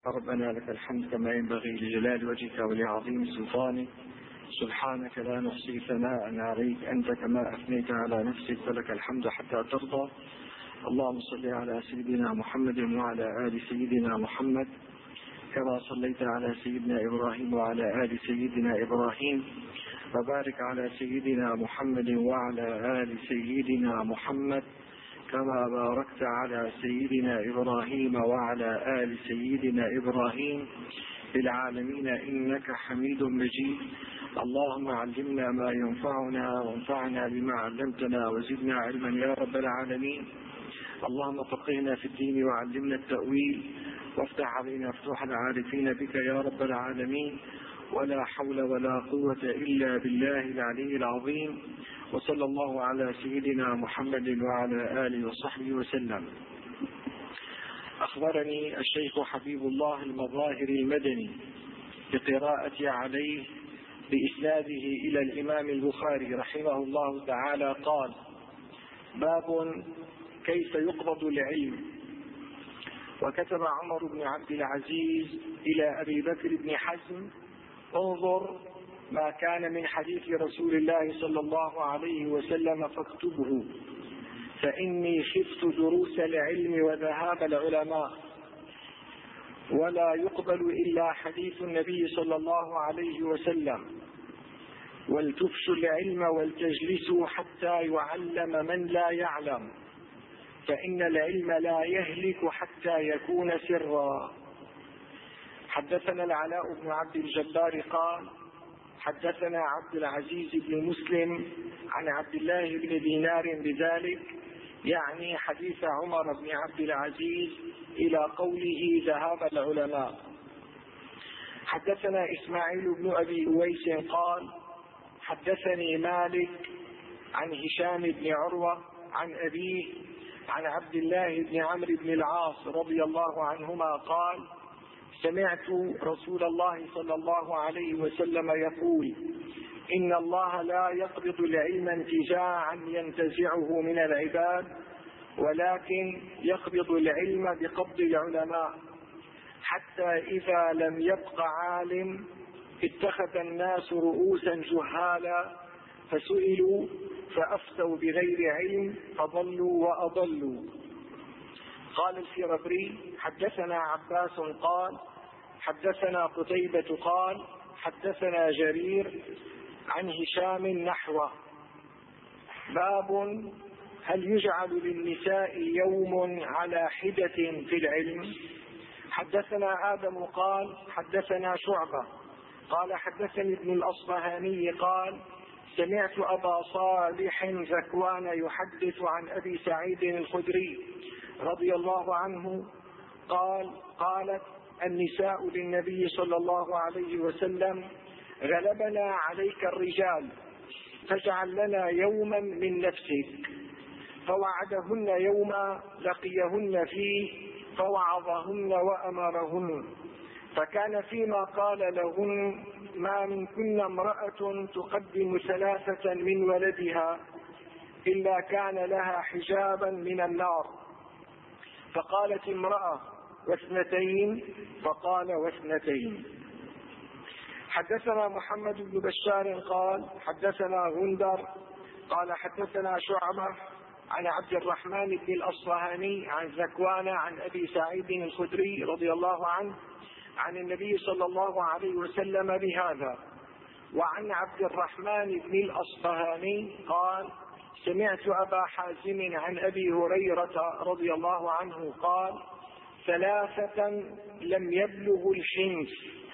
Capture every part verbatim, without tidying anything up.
ربنا لك الحمد كما ينبغي لجلال وجهك ولعظيم سلطانك. سبحانك لا نحصي ثناء عليك أنت كما أثنيت على نفسك، فلك الحمد حتى ترضى. اللهم صل على سيدنا محمد وعلى آل سيدنا محمد كما صليت على سيدنا إبراهيم وعلى آل سيدنا إبراهيم، وبارك على سيدنا محمد وعلى آل سيدنا محمد كما باركت على سيدنا إبراهيم وعلى آل سيدنا إبراهيم في العالمين إنك حميد مجيد. اللهم علمنا ما ينفعنا وانفعنا بما علمتنا وزدنا علما يا رب العالمين. اللهم فقهنا في الدين وعلمنا التأويل وافتح علينا فتوح العارفين بك يا رب العالمين. ولا حول ولا قوة إلا بالله العلي العظيم. وصلى الله على سيدنا محمد وعلى آله وصحبه وسلم. أخبرني الشيخ حبيب الله المظاهر المدني بقراءتي عليه بإسناده إلى الإمام البخاري رحمه الله تعالى قال: باب كيف يقبض العلم. وكتب عمر بن عبد العزيز إلى أبي بكر بن حزم: انظر ما كان من حديث رسول الله صلى الله عليه وسلم فاكتبه، فإني خفت دروس العلم وذهاب العلماء، ولا يقبل إلا حديث النبي صلى الله عليه وسلم. ولتفشوا العلم ولتجلسوا حتى يعلم من لا يعلم، فإن العلم لا يهلك حتى يكون سرا. حدثنا العلاء بن عبد الجبار قال: حدثنا عبد العزيز بن مسلم عن عبد الله بن دينار بذلك، يعني حديث عمر بن عبد العزيز إلى قوله ذهاب العلماء. حدثنا إسماعيل بن أبي أويس قال: حدثني مالك عن هشام بن عروة عن أبيه عن عبد الله بن عمرو بن العاص رضي الله عنهما قال: سمعت رسول الله صلى الله عليه وسلم يقول: إن الله لا يقبض العلم انتزاعا ينتزعه من العباد، ولكن يقبض العلم بقبض العلماء، حتى إذا لم يبق عالم اتخذ الناس رؤوسا جهالا فسئلوا فأفتوا بغير علم فضلوا وأضلوا. قال الفربري: حدثنا عباس قال: حدثنا قتيبة قال: حدثنا جرير عن هشام نحوه. باب هل يجعل للنساء يوم على حدة في العلم. حدثنا آدم قال: حدثنا شعبة قال: حدثني ابن الأصبهاني قال: سمعت أبا صالح ذكوان يحدث عن أبي سعيد الخدري رضي الله عنه قال: قالت النساء للنبي صلى الله عليه وسلم: غلبنا عليك الرجال فاجعل لنا يوما من نفسك. فوعدهن يوما لقيهن فيه فوعظهن وأمرهن، فكان فيما قال لهن: ما منكن امرأة تقدم ثلاثة من ولدها إلا كان لها حجابا من النار. فقالت امرأة: واثنتين؟ فقال: واثنتين. حدثنا محمد بن بشار قال: حدثنا غندر قال: حدثنا شعبة عن عبد الرحمن بن الأصفهاني عن ذكوان عن أبي سعيد الخدري رضي الله عنه عن النبي صلى الله عليه وسلم بهذا. وعن عبد الرحمن بن الأصفهاني قال: سمعت أبا حازم عن أبي هريرة رضي الله عنه قال: ثلاثة لم يبلغ الحنث.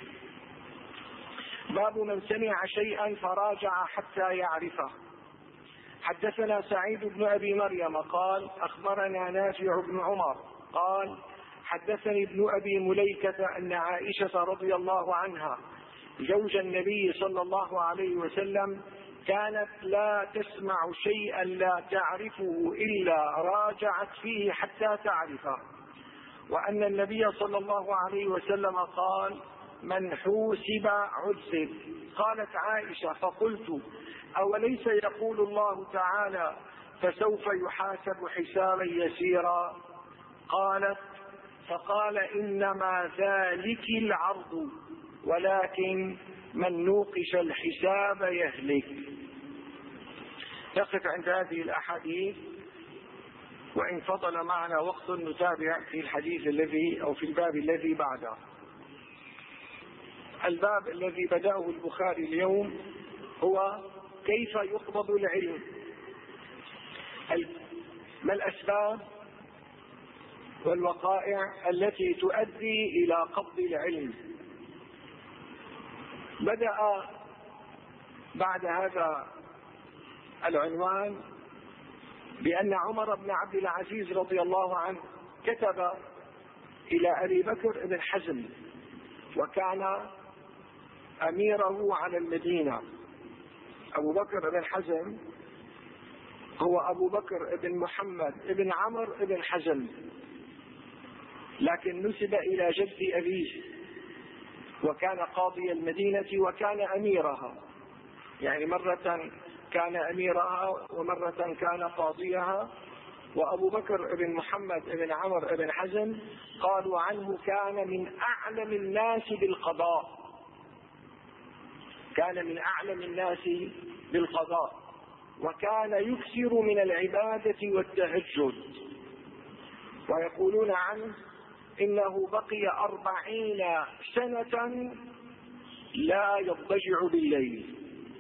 باب من سمع شيئا فراجع حتى يعرفه. حدثنا سعيد بن أبي مريم قال: أخبرنا نافع بن عمر قال: حدثني ابن أبي مليكة أن عائشة رضي الله عنها زوج النبي صلى الله عليه وسلم كانت لا تسمع شيئا لا تعرفه إلا راجعت فيه حتى تعرفه، وأن النبي صلى الله عليه وسلم قال: من حوسب عذب. قالت عائشة: فقلت: أوليس يقول الله تعالى: فسوف يحاسب حسابا يسيرا؟ قالت: فقال إنما ذلك العرض ولكن من نوقش الحساب يهلك. نقف عند هذه الأحاديث، وإن فضل معنا وقت نتابع في الحديث الذي أو في الباب الذي بعده. الباب الذي بدأه البخاري اليوم هو كيف يقبض العلم، ما الأسباب والوقائع التي تؤدي إلى قبض العلم. بدأ بعد هذا العنوان بأن عمر بن عبد العزيز رضي الله عنه كتب إلى أبي بكر بن حزم، وكان أميره على المدينة. أبو بكر بن حزم هو أبو بكر بن محمد بن عمرو بن حزم، لكن نسب إلى جد أبيه، وكان قاضي المدينة وكان أميرها، يعني مرة كان أميرها ومرة كان قاضيها. وأبو بكر بن محمد بن عمرو بن حزم قالوا عنه كان من أعلم الناس بالقضاء، كان من أعلم الناس بالقضاء، وكان يكثر من العبادة والتهجد. ويقولون عنه إنه بقي أربعين سنة لا يضجع بالليل.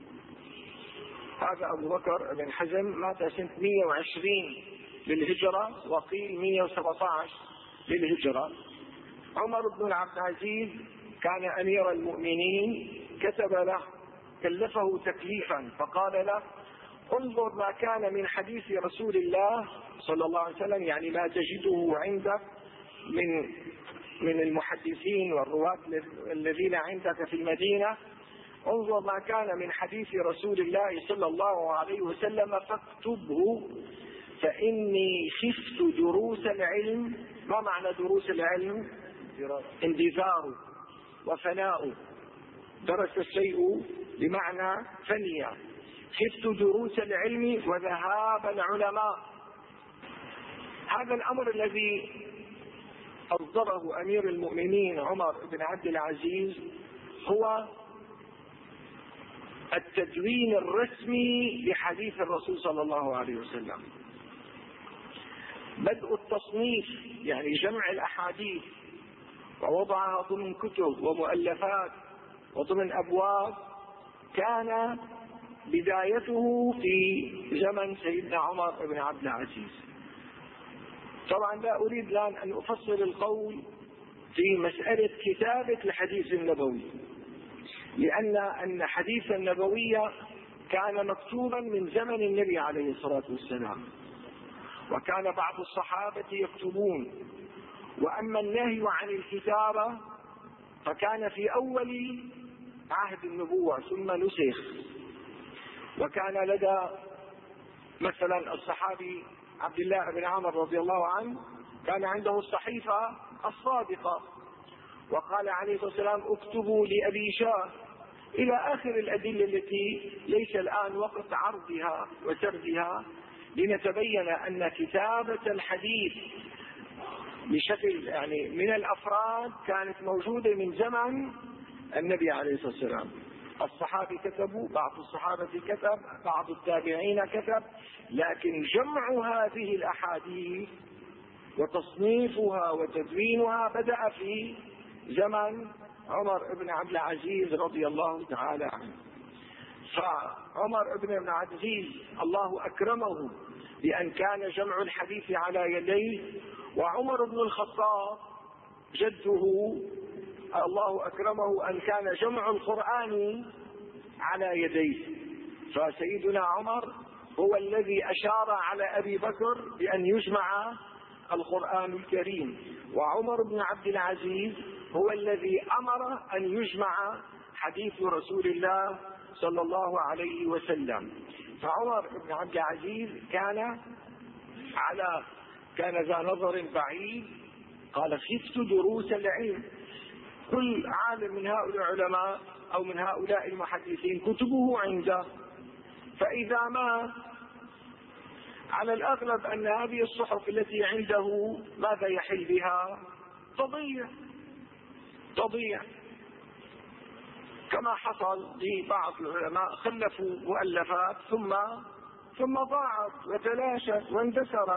هذا أبو بكر بن حزم مات سنة مئة وعشرين للهجرة، وقيل مئة وسبعة عشر للهجرة. عمر بن عبد العزيز كان أمير المؤمنين، كتب له، كلفه تكليفا، فقال له انظر ما كان من حديث رسول الله صلى الله عليه وسلم، يعني ما تجده عندك من من المحدثين والرواة الذين عندك في المدينة، انظر ما كان من حديث رسول الله صلى الله عليه وسلم فاكتبه، فإني خفت دروس العلم. ما معنى دروس العلم؟ اندثار وفناء، درس الشيء بمعنى فنيا. خفت دروس العلم وذهاب العلماء. هذا الأمر الذي أصدره أمير المؤمنين عمر بن عبد العزيز هو التدوين الرسمي لحديث الرسول صلى الله عليه وسلم، بدء التصنيف، يعني جمع الأحاديث ووضعها ضمن كتب ومؤلفات وضمن أبواب، كان بدايته في زمن سيدنا عمر بن عبد العزيز. طبعا لا أريد الآن أن أفصل القول في مسألة كتابة الحديث النبوي، لأن أن حديث النبوي كان مكتوبا من زمن النبي عليه الصلاة والسلام، وكان بعض الصحابة يكتبون. وأما النهي عن الكتابة فكان في أول عهد النبوة ثم نسخ. وكان لدى مثلا الصحابي عبد الله بن عمر رضي الله عنه كان عنده الصحيفة الصادقة، وقال عليه الصلاة والسلام اكتبوا لأبي شاه، إلى آخر الأدلة التي ليس الآن وقت عرضها وسردها، لنتبين أن كتابة الحديث بشكل يعني من الأفراد كانت موجودة من زمن النبي عليه الصلاة والسلام. الصحابة كتبوا، بعض الصحابة كتب، بعض التابعين كتب، لكن جمع هذه الأحاديث وتصنيفها وتدوينها بدأ في زمن عمر بن عبد العزيز رضي الله تعالى عنه. فعمر بن عبد العزيز الله أكرمه بأن كان جمع الحديث على يديه، وعمر بن الخطاب جده الله أكرمه أن كان جمع القرآن على يديه. فسيدنا عمر هو الذي أشار على أبي بكر بأن يجمع القرآن الكريم، وعمر بن عبد العزيز هو الذي أمر أن يجمع حديث رسول الله صلى الله عليه وسلم. فعمر بن عبد العزيز كان على كان ذا نظر بعيد، قال خفت دروس العلم. كل عالم من هؤلاء العلماء أو من هؤلاء المحدثين كتبه عنده، فإذا مات على الأغلب أن هذه الصحف التي عنده ماذا يحل بها؟ تضيع تضيع كما حصل لبعض العلماء خلفوا مؤلفات ثم ثم ضاعت وتلاشت واندثرت.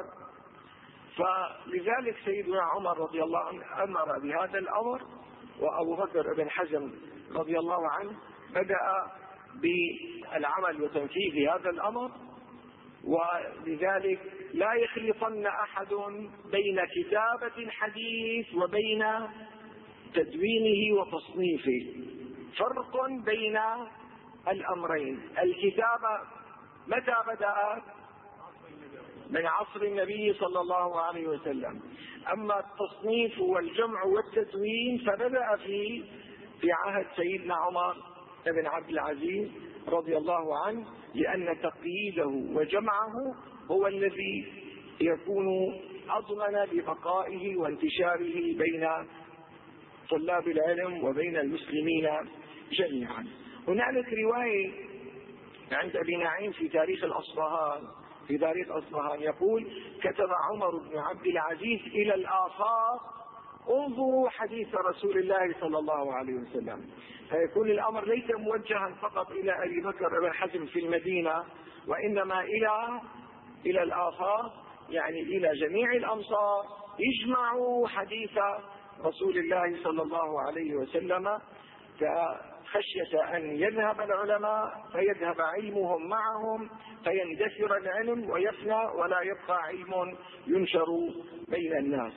فلذلك سيدنا عمر رضي الله عنه أمر بهذا الأمر، وأبو بكر بن حزم رضي الله عنه بدأ بالعمل وتنفيذ هذا الأمر. ولذلك لا يخلطن أحد بين كتابة الحديث وبين تدوينه وتصنيفه، فرق بين الأمرين. الكتابة متى بدأت؟ من عصر النبي صلى الله عليه وسلم. أما التصنيف والجمع والتدوين فبدأ في في عهد سيدنا عمر بن عبد العزيز رضي الله عنه، لأن تقييده وجمعه هو الذي يكون أضمن لبقائه وانتشاره بين طلاب العلم وبين المسلمين جميعا. هنالك رواية عند أبي نعيم في تاريخ الأصفهان في تاريخ أصفهان يقول: كتب عمر بن عبد العزيز إلى الآفاق: انظروا حديث رسول الله صلى الله عليه وسلم. فيكون الأمر ليس موجها فقط إلى أبي بكر بن حزم في المدينة، وإنما إلى إلى الآفاق، يعني إلى جميع الأمصار، يجمعوا حديث رسول الله صلى الله عليه وسلم، خشية أن يذهب العلماء فيذهب علمهم معهم فيندثر العلم ويفنى ولا يبقى علم ينشر بين الناس.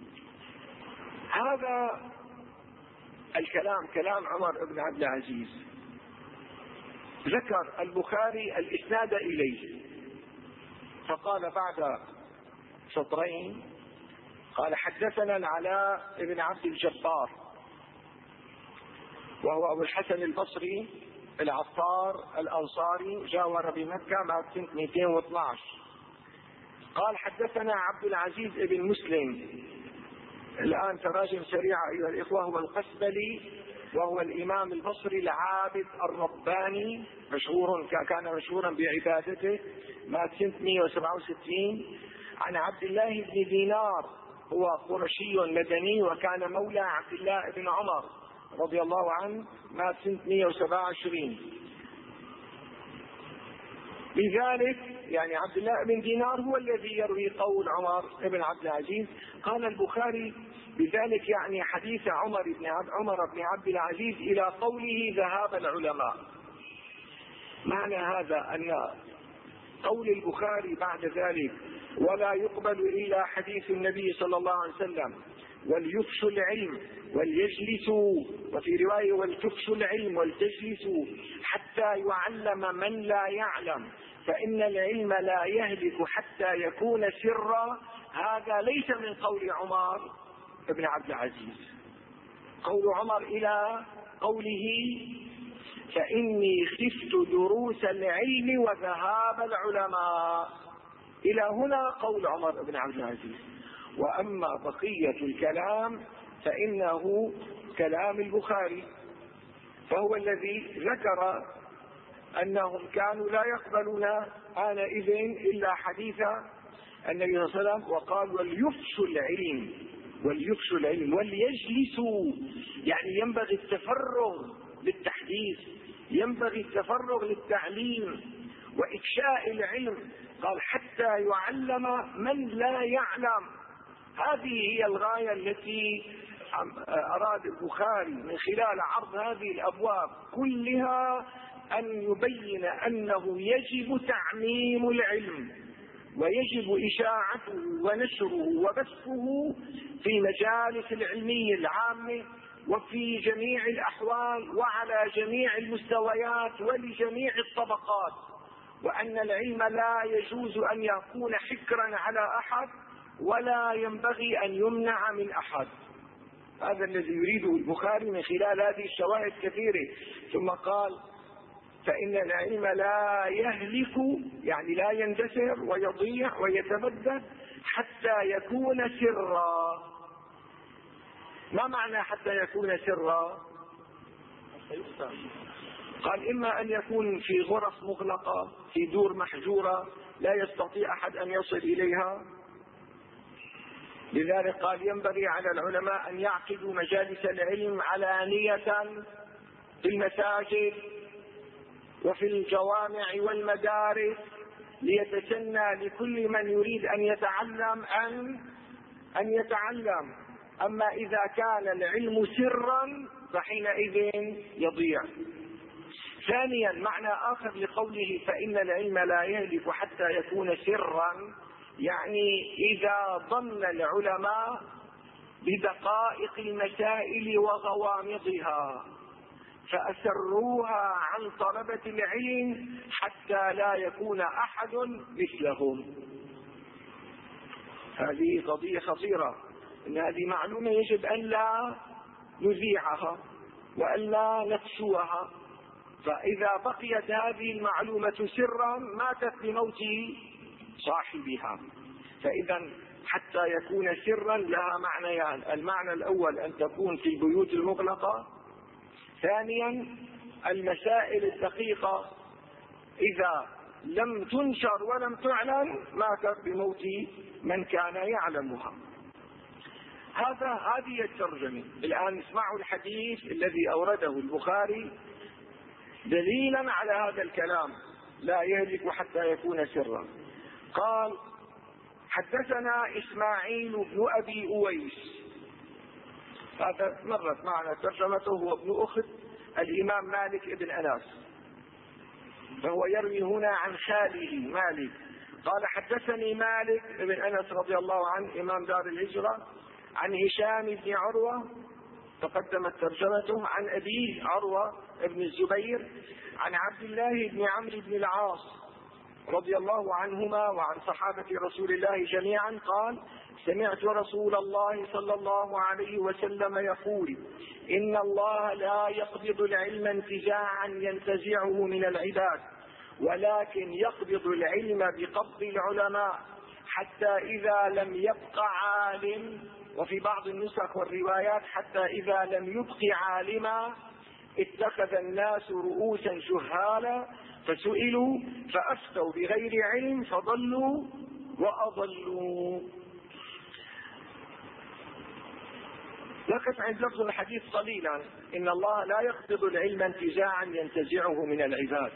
هذا الكلام كلام عمر بن عبد العزيز. ذكر البخاري الإسناد إليه فقال بعد سطرين قال: حدثنا العلاء بن عبد الجبار وهو أبو الحسن البصري العطار الأنصاري، جاور بمكة مع سنة مئتين واثني عشر. قال: حدثنا عبد العزيز بن مسلم. الآن تراجم سريعة أيها الإخوة. هو القسبلي وهو الإمام البصري العابد الرباني، مشهور كان مشهورا بعبادته، مات سنة مئة وسبعة وستين. عن عبد الله بن دينار، هو قرشي مدني وكان مولى عبد الله بن عمر رضي الله عنه، مات سنة مئة وسبعة وعشرين. لذلك يعني عبد الله بن دينار هو الذي يروي قول عمر بن عبد العزيز. قال البخاري: بذلك يعني حديث عمر بن عبد عمر بن عبد العزيز إلى قوله ذهاب العلماء. معنى هذا أن قول البخاري بعد ذلك: ولا يقبل إلا حديث النبي صلى الله عليه وسلم، وليفشوا العلم وليجلسوا، وفي رواية ولتفشوا العلم ولتجلسوا حتى يعلم من لا يعلم، فإن العلم لا يهلك حتى يكون سرا. هذا ليس من قول عمر بن عبد العزيز. قول عمر إلى قوله: فإني خفت دروس العلم وذهاب العلماء، إلى هنا قول عمر بن عبد العزيز. وأما بقية الكلام فإنه كلام البخاري، فهو الذي ذكر أنهم كانوا لا يقبلون آنئذ إلا حديث النبي صلى الله عليه وسلم. وقال: وليفشوا العلم وليفشوا العلم وليجلسوا، يعني ينبغي التفرغ للتحديث، ينبغي التفرغ للتعليم وإفشاء العلم. قال: حتى يعلم من لا يعلم. هذه هي الغاية التي أراد البخاري من خلال عرض هذه الأبواب كلها، أن يبين أنه يجب تعميم العلم ويجب إشاعته ونشره وبثه في مجالس العلمية العامة وفي جميع الأحوال وعلى جميع المستويات ولجميع الطبقات، وأن العلم لا يجوز أن يكون حكرا على أحد ولا ينبغي أن يمنع من أحد. هذا الذي يريده البخاري من خلال هذه الشواهد كثيرة. ثم قال: فإن العلم لا يهلك، يعني لا يندثر ويضيع ويتبدد حتى يكون سرا. ما معنى حتى يكون سرا؟ قال: إما أن يكون في غرف مغلقة في دور محجورة لا يستطيع أحد أن يصل إليها، لذلك قال ينبغي على العلماء أن يعقدوا مجالس العلم علانية في المساجد وفي الجوامع والمدارس ليتسنى لكل من يريد أن يتعلم أن أن يتعلم. أما إذا كان العلم سرا فحينئذ يضيع. ثانيا معنى آخر لقوله فإن العلم لا يهلك حتى يكون سرا، يعني إذا ضل العلماء بدقائق المسائل وغوامضها فأسروها عن طلبة العلم حتى لا يكون أحد مثلهم. هذه قضية خطيرة، إن هذه معلومة يجب أن لا نذيعها وأن لا نفشوها. فإذا بقيت هذه المعلومة سرا ماتت بموت صاحبها. فإذا حتى يكون سرا لها معنيان: المعنى الأول أن تكون في البيوت المغلقة، ثانيا المسائل الدقيقة إذا لم تنشر ولم تعلن ماتت بموت من كان يعلمها. هذا هذه الترجمة. الآن اسمعوا الحديث الذي أورده البخاري دليلا على هذا الكلام، لا يهلك حتى يكون سرا. قال: حدثنا إسماعيل بن أبي أويس، هذا مرت معنا ترجمته، هو ابن أخت الإمام مالك ابن أنس، فهو يروي هنا عن خاله مالك. قال: حدثني مالك ابن أنس رضي الله عنه إمام دار الهجرة عن هشام بن عروة، تقدمت ترجمته، عن أبيه عروة ابن الزبير عن عبد الله بن عمرو بن العاص رضي الله عنهما وعن صحابة رسول الله جميعا قال: سمعت رسول الله صلى الله عليه وسلم يقول: إن الله لا يقبض العلم انتزاعا ينتزعه من العباد، ولكن يقبض العلم بقبض العلماء حتى إذا لم يبق عالم، وفي بعض النسخ والروايات حتى إذا لم يبق عالما اتخذ الناس رؤوسا جهالا فسئلوا فأفتوا بغير علم فضلوا وأضلوا. نقف عند لفظ الحديث قليلا: إن الله لا يقبض العلم انتزاعا ينتزعه من العباد.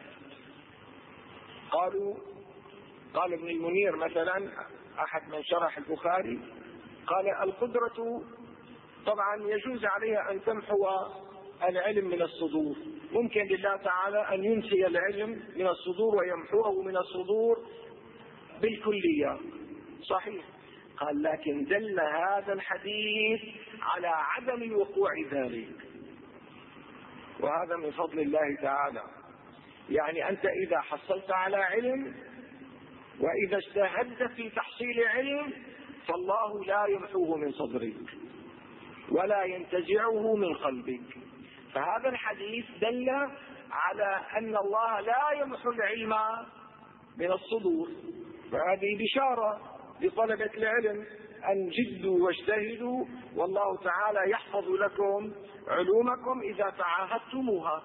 قالوا قال ابن المنير مثلا أحد من شرح البخاري، قال: القدرة طبعا يجوز عليها أن تمحو العلم من الصدور، ممكن لله تعالى أن ينسي العلم من الصدور ويمحوه من الصدور بالكلية، صحيح. قال: لكن دل هذا الحديث على عدم وقوع ذلك، وهذا من فضل الله تعالى. يعني أنت إذا حصلت على علم وإذا اجتهدت في تحصيل علم فالله لا يمحوه من صدرك ولا ينتزعه من قلبك. فهذا الحديث دل على أن الله لا يمحو العلم من الصدور، فهذه بشارة لطلبة العلم أن جدوا واجتهدوا، والله تعالى يحفظ لكم علومكم إذا تعاهدتموها.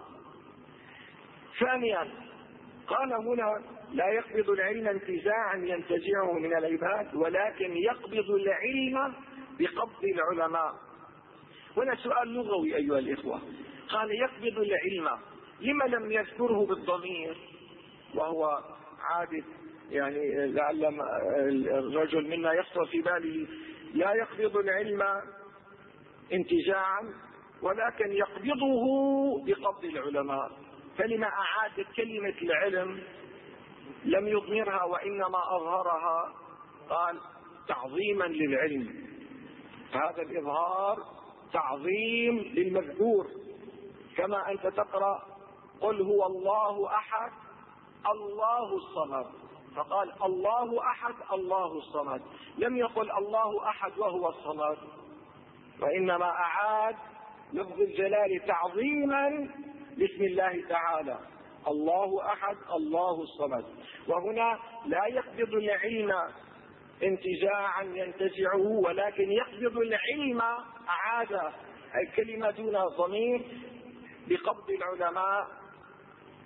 ثانيا قال هنا: لا يقبض العلم انتزاعا ينتزعه من العباد، ولكن يقبض العلم بقبض العلماء. هنا سؤال لغوي أيها الإخوة. قال: يقبض العلم، لما لم يذكره بالضمير؟ وهو عادة، يعني لعل الرجل منا يخطر في باله لا يقبض العلم انتزاعا ولكن يقبضه بقبض العلماء، فلما أعاد كلمة العلم لم يضمرها وإنما أظهرها؟ قال: تعظيما للعلم. فهذا الإظهار تعظيم للمذكور، كما أنت تقرأ: قل هو الله أحد الله الصمد، فقال الله أحد الله الصمد، لم يقل الله أحد وهو الصمد، وإنما أعاد لفظ الجلال تعظيما باسم الله تعالى: الله أحد الله الصمد. وهنا لا يقبض العلم انتزاعا ينتزعه، ولكن يقبض العلم، أعاد الكلمة دون ضمير، بقبض العلماء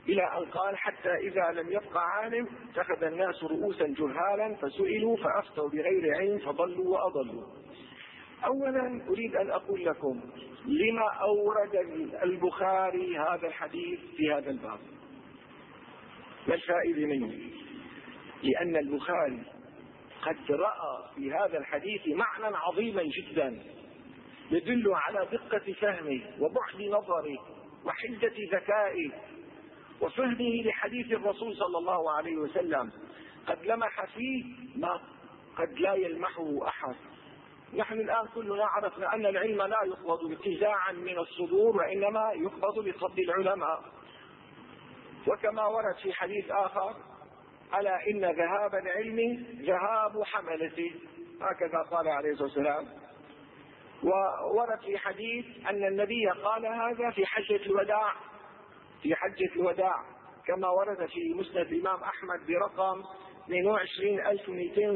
إلى أن قال حتى إذا لم يبق عالم اتخذ الناس رؤوسا جهالا فسئلوا فأفتوا بغير علم فضلوا وأضلوا. أولا أريد أن أقول لكم لما أورد البخاري هذا الحديث في هذا الباب، ما الفائدة منه؟ لأن البخاري قد رأى في هذا الحديث معنى عظيما جدا يدل على دقة فهمه وبعد نظره وحدة ذكائه وفهمه لحديث الرسول صلى الله عليه وسلم، قد لمح فيه ما قد لا يلمحه أحد. نحن الآن كلنا عرفنا أن العلم لا يقبض انتزاعا من الصدور وإنما يقبض بقبض العلماء. وكما ورد في حديث آخر: ألا إن ذهاب العلم ذهاب حملته، هكذا قال عليه الصلاة والسلام. وورد في حديث أن النبي قال هذا في حجة الوداع في حجة الوداع كما ورد في مسند الإمام أحمد برقم اثنين وعشرين ألف ومئتين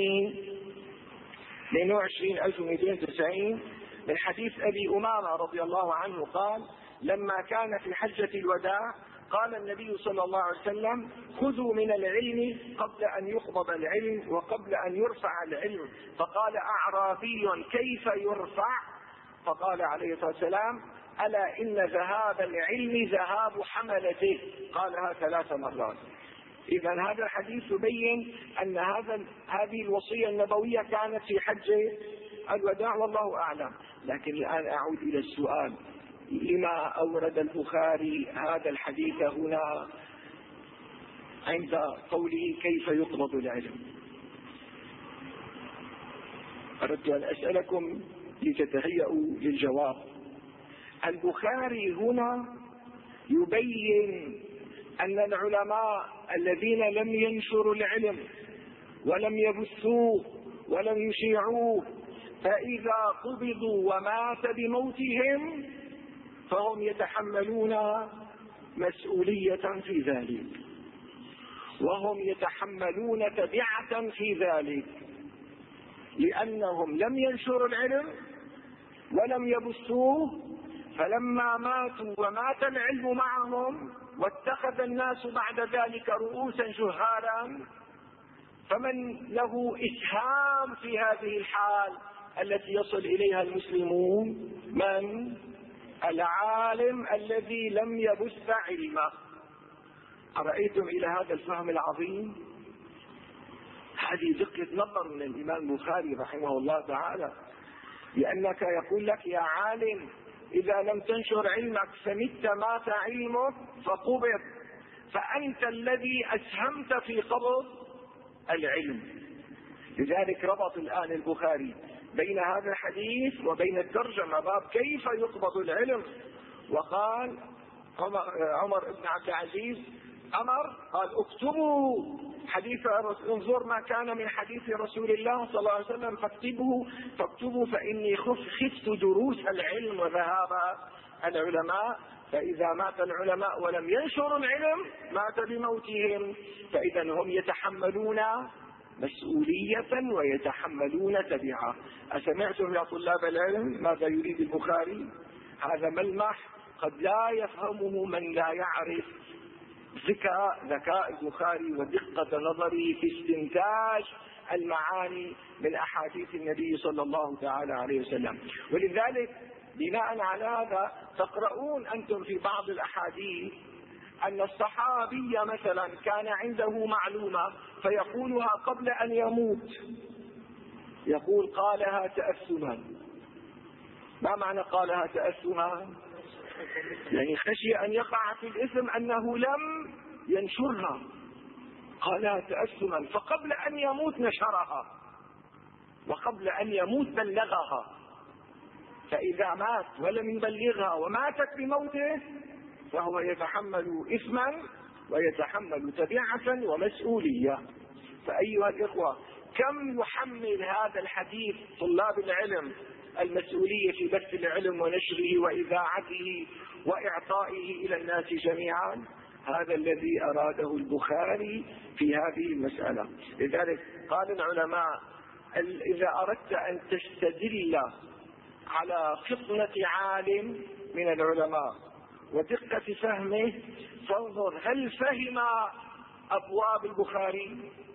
وتسعين من حديث أبي أمامة رضي الله عنه قال: لما كان في حجة الوداع قال النبي صلى الله عليه وسلم: خذوا من العلم قبل أن يقبض العلم وقبل أن يرفع العلم. فقال أعرابي: كيف يرفع؟ فقال عليه الصلاة والسلام: ألا إن ذهاب العلم ذهاب حملته. قالها ثلاث مرات. إذا هذا الحديث يبين أن هذا هذه الوصية النبوية كانت في حجة الوداع والله أعلم. لكن الآن أعود إلى السؤال: لما أورد البخاري هذا الحديث هنا عند قوله كيف يقبض العلم؟ أردت أن أسألكم لتتهيئوا للجواب. البخاري هنا يبين أن العلماء الذين لم ينشروا العلم ولم يبثوه ولم يشيعوه فإذا قبضوا ومات بموتهم فهم يتحملون مسؤولية في ذلك، وهم يتحملون تبعة في ذلك، لأنهم لم ينشروا العلم ولم يبثوه، فلما ماتوا ومات العلم معهم واتخذ الناس بعد ذلك رؤوسا جهالا، فمن له إسهام في هذه الحال التي يصل إليها المسلمون؟ من؟ العالم الذي لم يبث علمه. أرأيتم إلى هذا الفهم العظيم؟ هذه دقة نظر من الإمام البخاري رحمه الله تعالى، لأنك يقول لك يا عالم إذا لم تنشر علمك فمت مات علمك فقبض، فأنت الذي أسهمت في قبض العلم. لذلك ربط الآن البخاري بين هذا الحديث وبين الترجمة باب كيف يقبض العلم، وقال عمر بن عبد العزيز أمر قال: اكتبوا حديث انظر ما كان من حديث رسول الله صلى الله عليه وسلم فاكتبوا فاكتبوا فإني خفت دروس العلم وذهاب العلماء، فإذا مات العلماء ولم ينشروا العلم مات بموتهم، فإذا هم يتحملون مسؤولية ويتحملون تبعة. أسمعتم يا طلاب العلم ماذا يريد البخاري؟ هذا ملمح قد لا يفهمه من لا يعرف ذكاء ذكاء البخاري ودقة نظره في استنتاج المعاني من أحاديث النبي صلى الله تعالى عليه وسلم. ولذلك بناء على هذا تقرؤون أنتم في بعض الأحاديث أن الصحابي مثلا كان عنده معلومة فيقولها قبل أن يموت، يقول قالها تأثما. ما معنى قالها تأثما؟ يعني خشي أن يقع في الإثم أنه لم ينشرها، قالها تأثما، فقبل أن يموت نشرها وقبل أن يموت بلغها، فإذا مات ولم يبلغها وماتت بموته فهو يتحمل إثما ويتحمل تبعة ومسؤولية. فأيها الإخوة، كم يحمل هذا الحديث طلاب العلم المسؤولية في بث العلم ونشره وإذاعته وإعطائه إلى الناس جميعا؟ هذا الذي أراده البخاري في هذه المسألة. لذلك قال العلماء: إذا أردت أن تستدل على فطنة عالم من العلماء ودقة فهمه فانظر هل فهم أبواب البخاري؟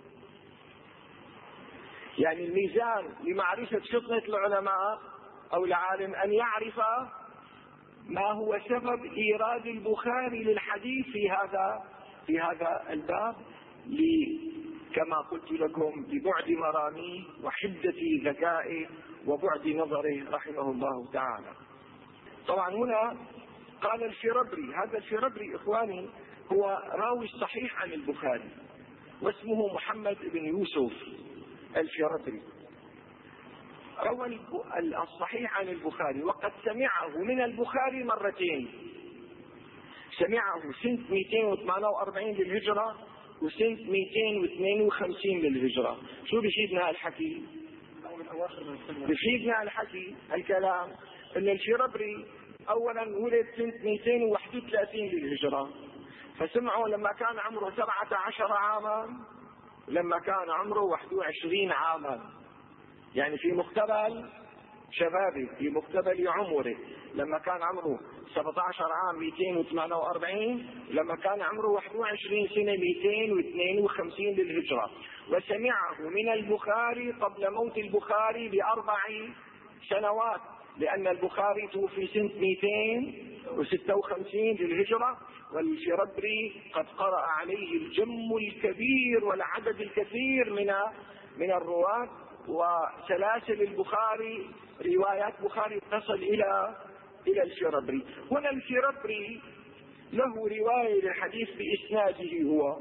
يعني الميزان لمعرفة فطنة العلماء أو العالم أن يعرف ما هو سبب إيراد البخاري للحديث في هذا في هذا الباب، كما قلت لكم ببعد مراميه وحدة ذكائه وبعد نظره رحمه الله تعالى. طبعا هنا قال الفربري، هذا الفربري إخواني هو راوي الصحيح عن البخاري واسمه محمد بن يوسف الفربري، روى الصحيح عن البخاري وقد سمعه من البخاري مرتين، سمعه سنة مئتين وثمانية وأربعين للهجرة وسنة مئتين واثنين وخمسين للهجرة. شو بيفيدنا الحكي؟ بيفيدنا الحكي الكلام ان الفربري اولا ولد سنة مئتين وواحد وثلاثين للهجرة، فسمعه لما كان عمره سبعة عشر عاما، لما كان عمره واحد وعشرين عاما، يعني في مقتبل شبابه في مقتبل عمره، لما كان عمره سبعة عشر عام مئتين وثمانية وأربعين، لما كان عمره واحد وعشرين سنة مئتين واثنين وخمسين للهجرة. وسمعه من البخاري قبل موت البخاري بأربع سنوات، لأن البخاري توفي سنة مئتين وستة وخمسين للهجرة، والفربري قد قرأ عليه الجم الكبير والعدد الكثير من من الرواة، وسلاسل البخاري روايات بخاري تصل إلى إلى الفربري. هنا الفربري له رواية للحديث بإسناده هو،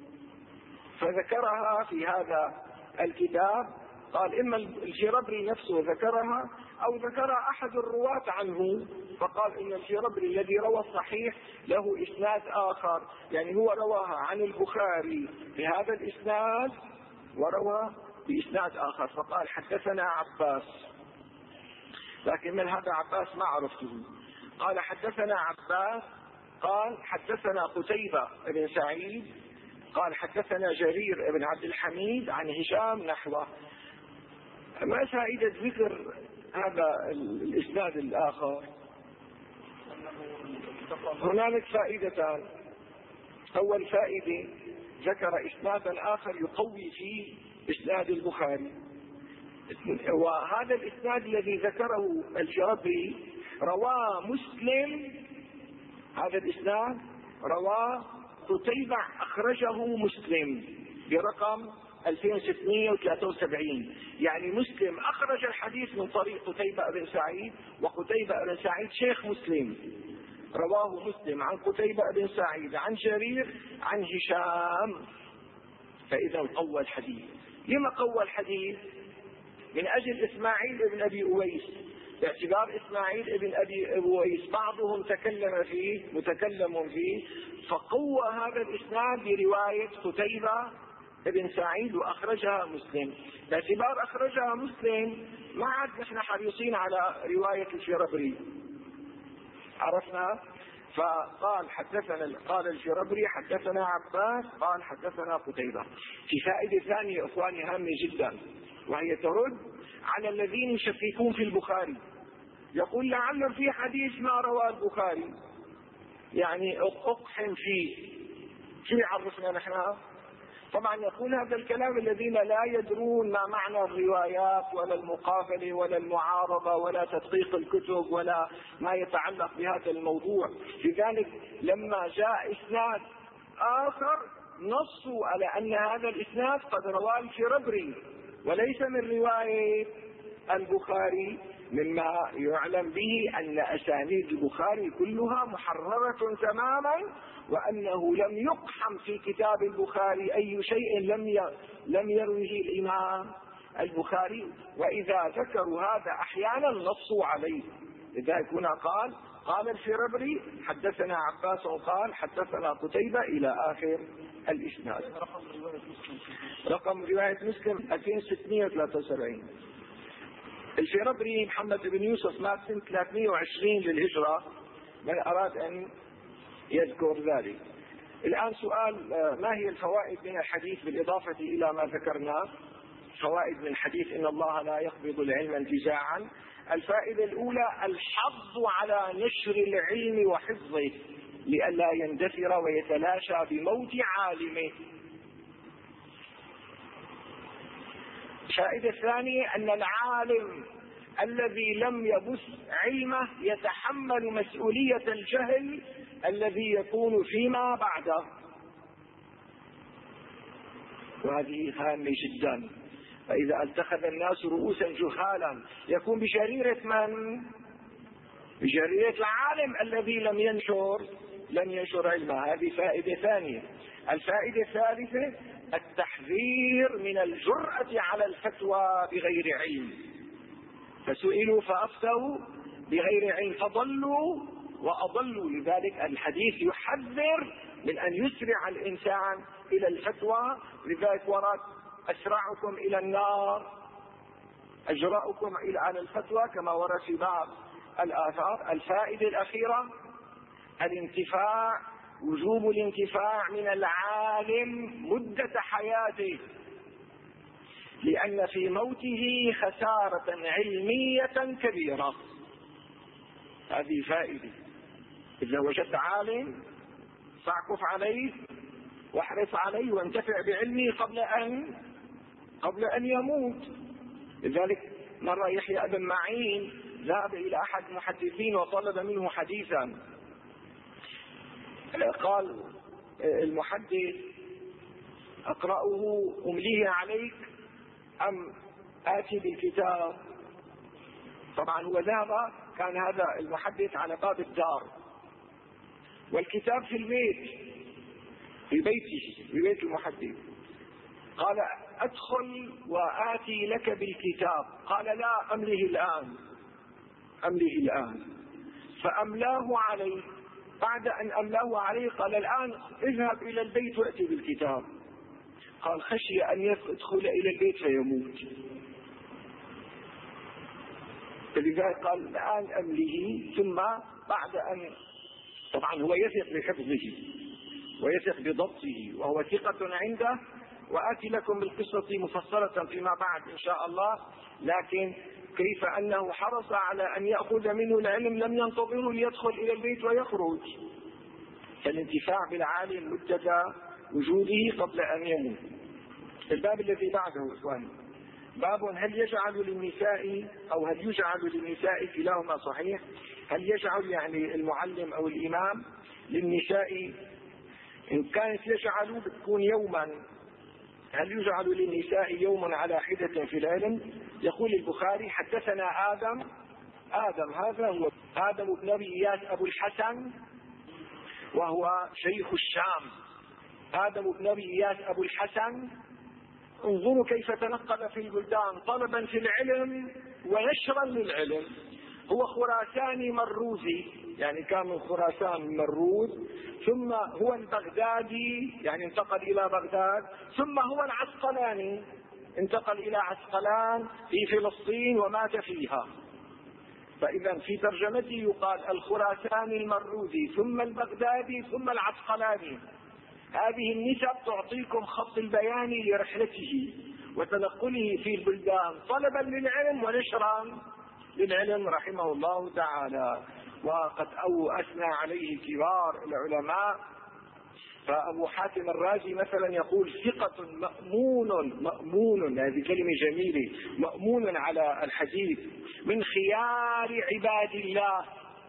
فذكرها في هذا الكتاب، قال إما الفربري نفسه ذكرها أو ذكر أحد الرواة عنه، فقال إن الفربري الذي روى الصحيح له إسناد آخر، يعني هو رواها عن البخاري بهذا الإسناد وروى بإسناد آخر، فقال حدثنا عباس، لكن من هذا عباس ما عرفته. قال حدثنا عباس قال حدثنا قتيبة بن سعيد قال حدثنا جرير بن عبد الحميد عن هشام نحوه. ما فائدة ذكر هذا الإسناد الآخر؟ هنالك فائدتان. أول فائدة ذكر إسنادا آخر يقوي فيه إسناد البخاري، وهذا الإسناد الذي ذكره الفربري رواه مسلم، هذا الإسناد رواه قتيبة أخرجه مسلم برقم ألفين وستمئة وثلاثة وسبعين، يعني مسلم أخرج الحديث من طريق قتيبة بن سعيد، وقتيبة بن سعيد شيخ مسلم، رواه مسلم عن قتيبة بن سعيد عن جرير عن هشام، فإذا قوى الحديث. لما قوى الحديث؟ من أجل إسماعيل بن أبي أويس، باعتبار إسماعيل بن أبي أويس بعضهم تكلم فيه متكلم فيه، فقوى هذا الإسناد برواية قتيبة بن سعيد وأخرجها مسلم. باعتبار أخرجها مسلم ما عاد نحن حريصين على رواية الفربري، عرفنا؟ فقال حدثنا قال الفربري حدثنا عباس قال حدثنا قتيبة. في فائدة ثانية إخواني هامة جدا، وهي ترد على الذين يشككون في البخاري، يقول لعل في حديث ما رواه البخاري، يعني اقحم فيه، شو يعرفنا نحن؟ طبعا يقول هذا الكلام الذين لا يدرون ما معنى الروايات ولا المقابلة ولا المعارضة ولا تدقيق الكتب ولا ما يتعلق بهذا الموضوع. لذلك لما جاء إسناد آخر نصوا على أن هذا الإسناد قد رواه الفربري وليس من رواية البخاري، مما يعلم به أن أسانيد البخاري كلها محررة تماما، وأنه لم يقحم في كتاب البخاري أي شيء لم لم يروه الإمام البخاري، وإذا ذكروا هذا أحيانا نصوا عليه. لذلك هنا قال قال الفربري حدثنا عباس قال حدثنا قتيبة إلى آخر الإسناد. رقم رواية مسلم ألفين وستمئة وثلاثة وسبعين. الفربري محمد بن يوسف مات سنة ثلاثمئة وعشرين للهجرة، من أراد أن يذكر ذلك. الآن سؤال، ما هي الفوائد من الحديث بالإضافة إلى ما ذكرناه؟ فوائد من الحديث إن الله لا يقبض العلم انتزاعا. الفائدة الأولى الحظ على نشر العلم وحفظه لئلا يندثر ويتلاشى بموت عالمه. الفائدة الثانية أن العالم الذي لم يبث علمه يتحمل مسؤولية الجهل الذي يكون فيما بعده، وهذه هامة جدا. فإذا اتخذ الناس رؤوسا جهالا يكون بشريرة من؟ بشريرة العالم الذي لم ينشر لم ينشر علمه. هذه فائدة ثانية. الفائدة الثالثة التحذير من الجرأة على الفتوى بغير علم، فسئلوا فأفتوا بغير علم فضلوا وأضلوا. لذلك الحديث يحذر من أن يسرع الإنسان إلى الفتوى. لذلك ورد أسرعكم إلى النار أجرأكم إلى على الفتوى كما ورد في بعض الآثار. الفائدة الأخيرة الانتفاع، وجوب الانتفاع من العالم مدة حياته، لأن في موته خسارة علمية كبيرة. هذه فائدة. إذا وجدت عالم فاعكف عليه واحرص عليه وانتفع بعلمه قبل أن قبل أن يموت. لذلك مرة يحيى بن معين ذهب إلى أحد المحدثين وطلب منه حديثا. قال المحدث أقرأه أمليه عليك أم آتي بالكتاب؟ طبعا هو ذهب، كان هذا المحدث على باب الدار والكتاب في البيت في بيته في بيت المحدث. قال أدخل وآتي لك بالكتاب. قال لا، أمله الآن أمله الآن. فأملاه عليه. بعد أن أملاه عليه قال الآن اذهب إلى البيت وأتي بالكتاب. قال خشي أن يدخل إلى البيت فيموت، فلذلك قال الآن أمله. ثم بعد أن طبعا هو يثق بحفظه ويثق بضبطه وهو ثقة عنده، وآتي لكم بالقصة مفصلة فيما بعد إن شاء الله. لكن كيف أنه حرص على أن يأخذ منه العلم لم ينتظره ليدخل إلى البيت ويخرج. فالانتفاع بالعالم مدة وجوده قبل أن يموت. الباب الذي بعده إخواني باب هل يجعل للنساء أو هل يجعل للنساء، كلاهما صحيح. هل يجعل يعني المعلم أو الإمام للنساء؟ إن كانت يجعل بتكون يوما. هل يجعل للنساء يوم على حدة في العلم؟ يقول البخاري حدثنا آدم آدم هذا هو آدم بن أبي إياس أبو الحسن وهو شيخ الشام. آدم بن أبي إياس أبو الحسن انظروا كيف تنقل في البلدان طلبا في العلم ونشرا للعلم. هو خراساني مروزي، يعني كان من خراسان مروز، ثم هو البغدادي يعني انتقل إلى بغداد، ثم هو العسقلاني انتقل إلى عسقلان في فلسطين ومات فيها. فإذا في ترجمته يقال الخراساني المروزي ثم البغدادي ثم العسقلاني. هذه النسب تعطيكم خط البيان لرحلته وتنقله في البلدان طلبا للعلم ونشرا للعلم رحمه الله تعالى. وقد أو أثنى عليه كبار العلماء. فأبو حاتم الرازي مثلا يقول ثقة مأمون مأمون هذه كلمة جميلة، مأمون على الحديث من خيار عباد الله.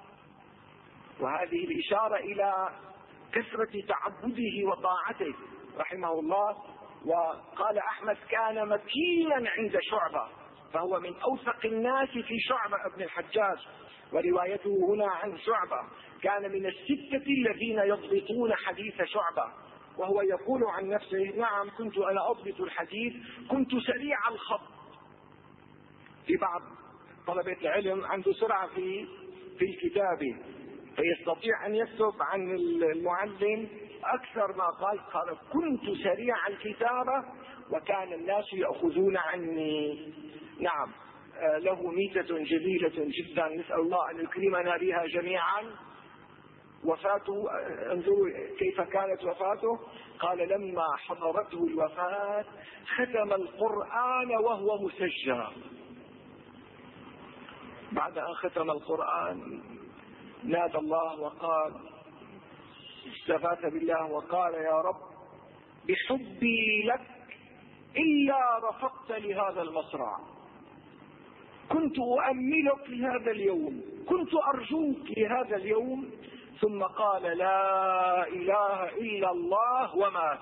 وهذه الإشارة إلى كثرة تعبده وطاعته رحمه الله. وقال أحمد كان مكينا عند شعبة، فهو من أوثق الناس في شعبة ابن الحجاج. وروايته هنا عن شعبة كان من الستة الذين يضبطون حديث شعبة، وهو يقول عن نفسه نعم كنت أنا أضبط الحديث، كنت سريع الخط. في بعض طلبة العلم عنده سرعة في في الكتابة فيستطيع أن يكتب عن المعلم أكثر ما قال. قال كنت سريع الكتابة وكان الناس يأخذون عني. نعم له ميزة جليلة جدا نسأل الله أن يكرمنا بها جميعا. وفاته انظروا كيف كانت وفاته. قال لما حضرته الوفاة ختم القرآن وهو مسجى. بعد أن ختم القرآن نادى الله وقال، استغاث بالله وقال: يا رب بحبي لك إلا رفقت لهذا المصرع، كنت أؤملك لهذا اليوم، كنت أرجوك لهذا اليوم. ثم قال: لا إله إلا الله ومات.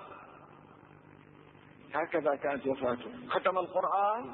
هكذا كانت وفاته. ختم القرآن،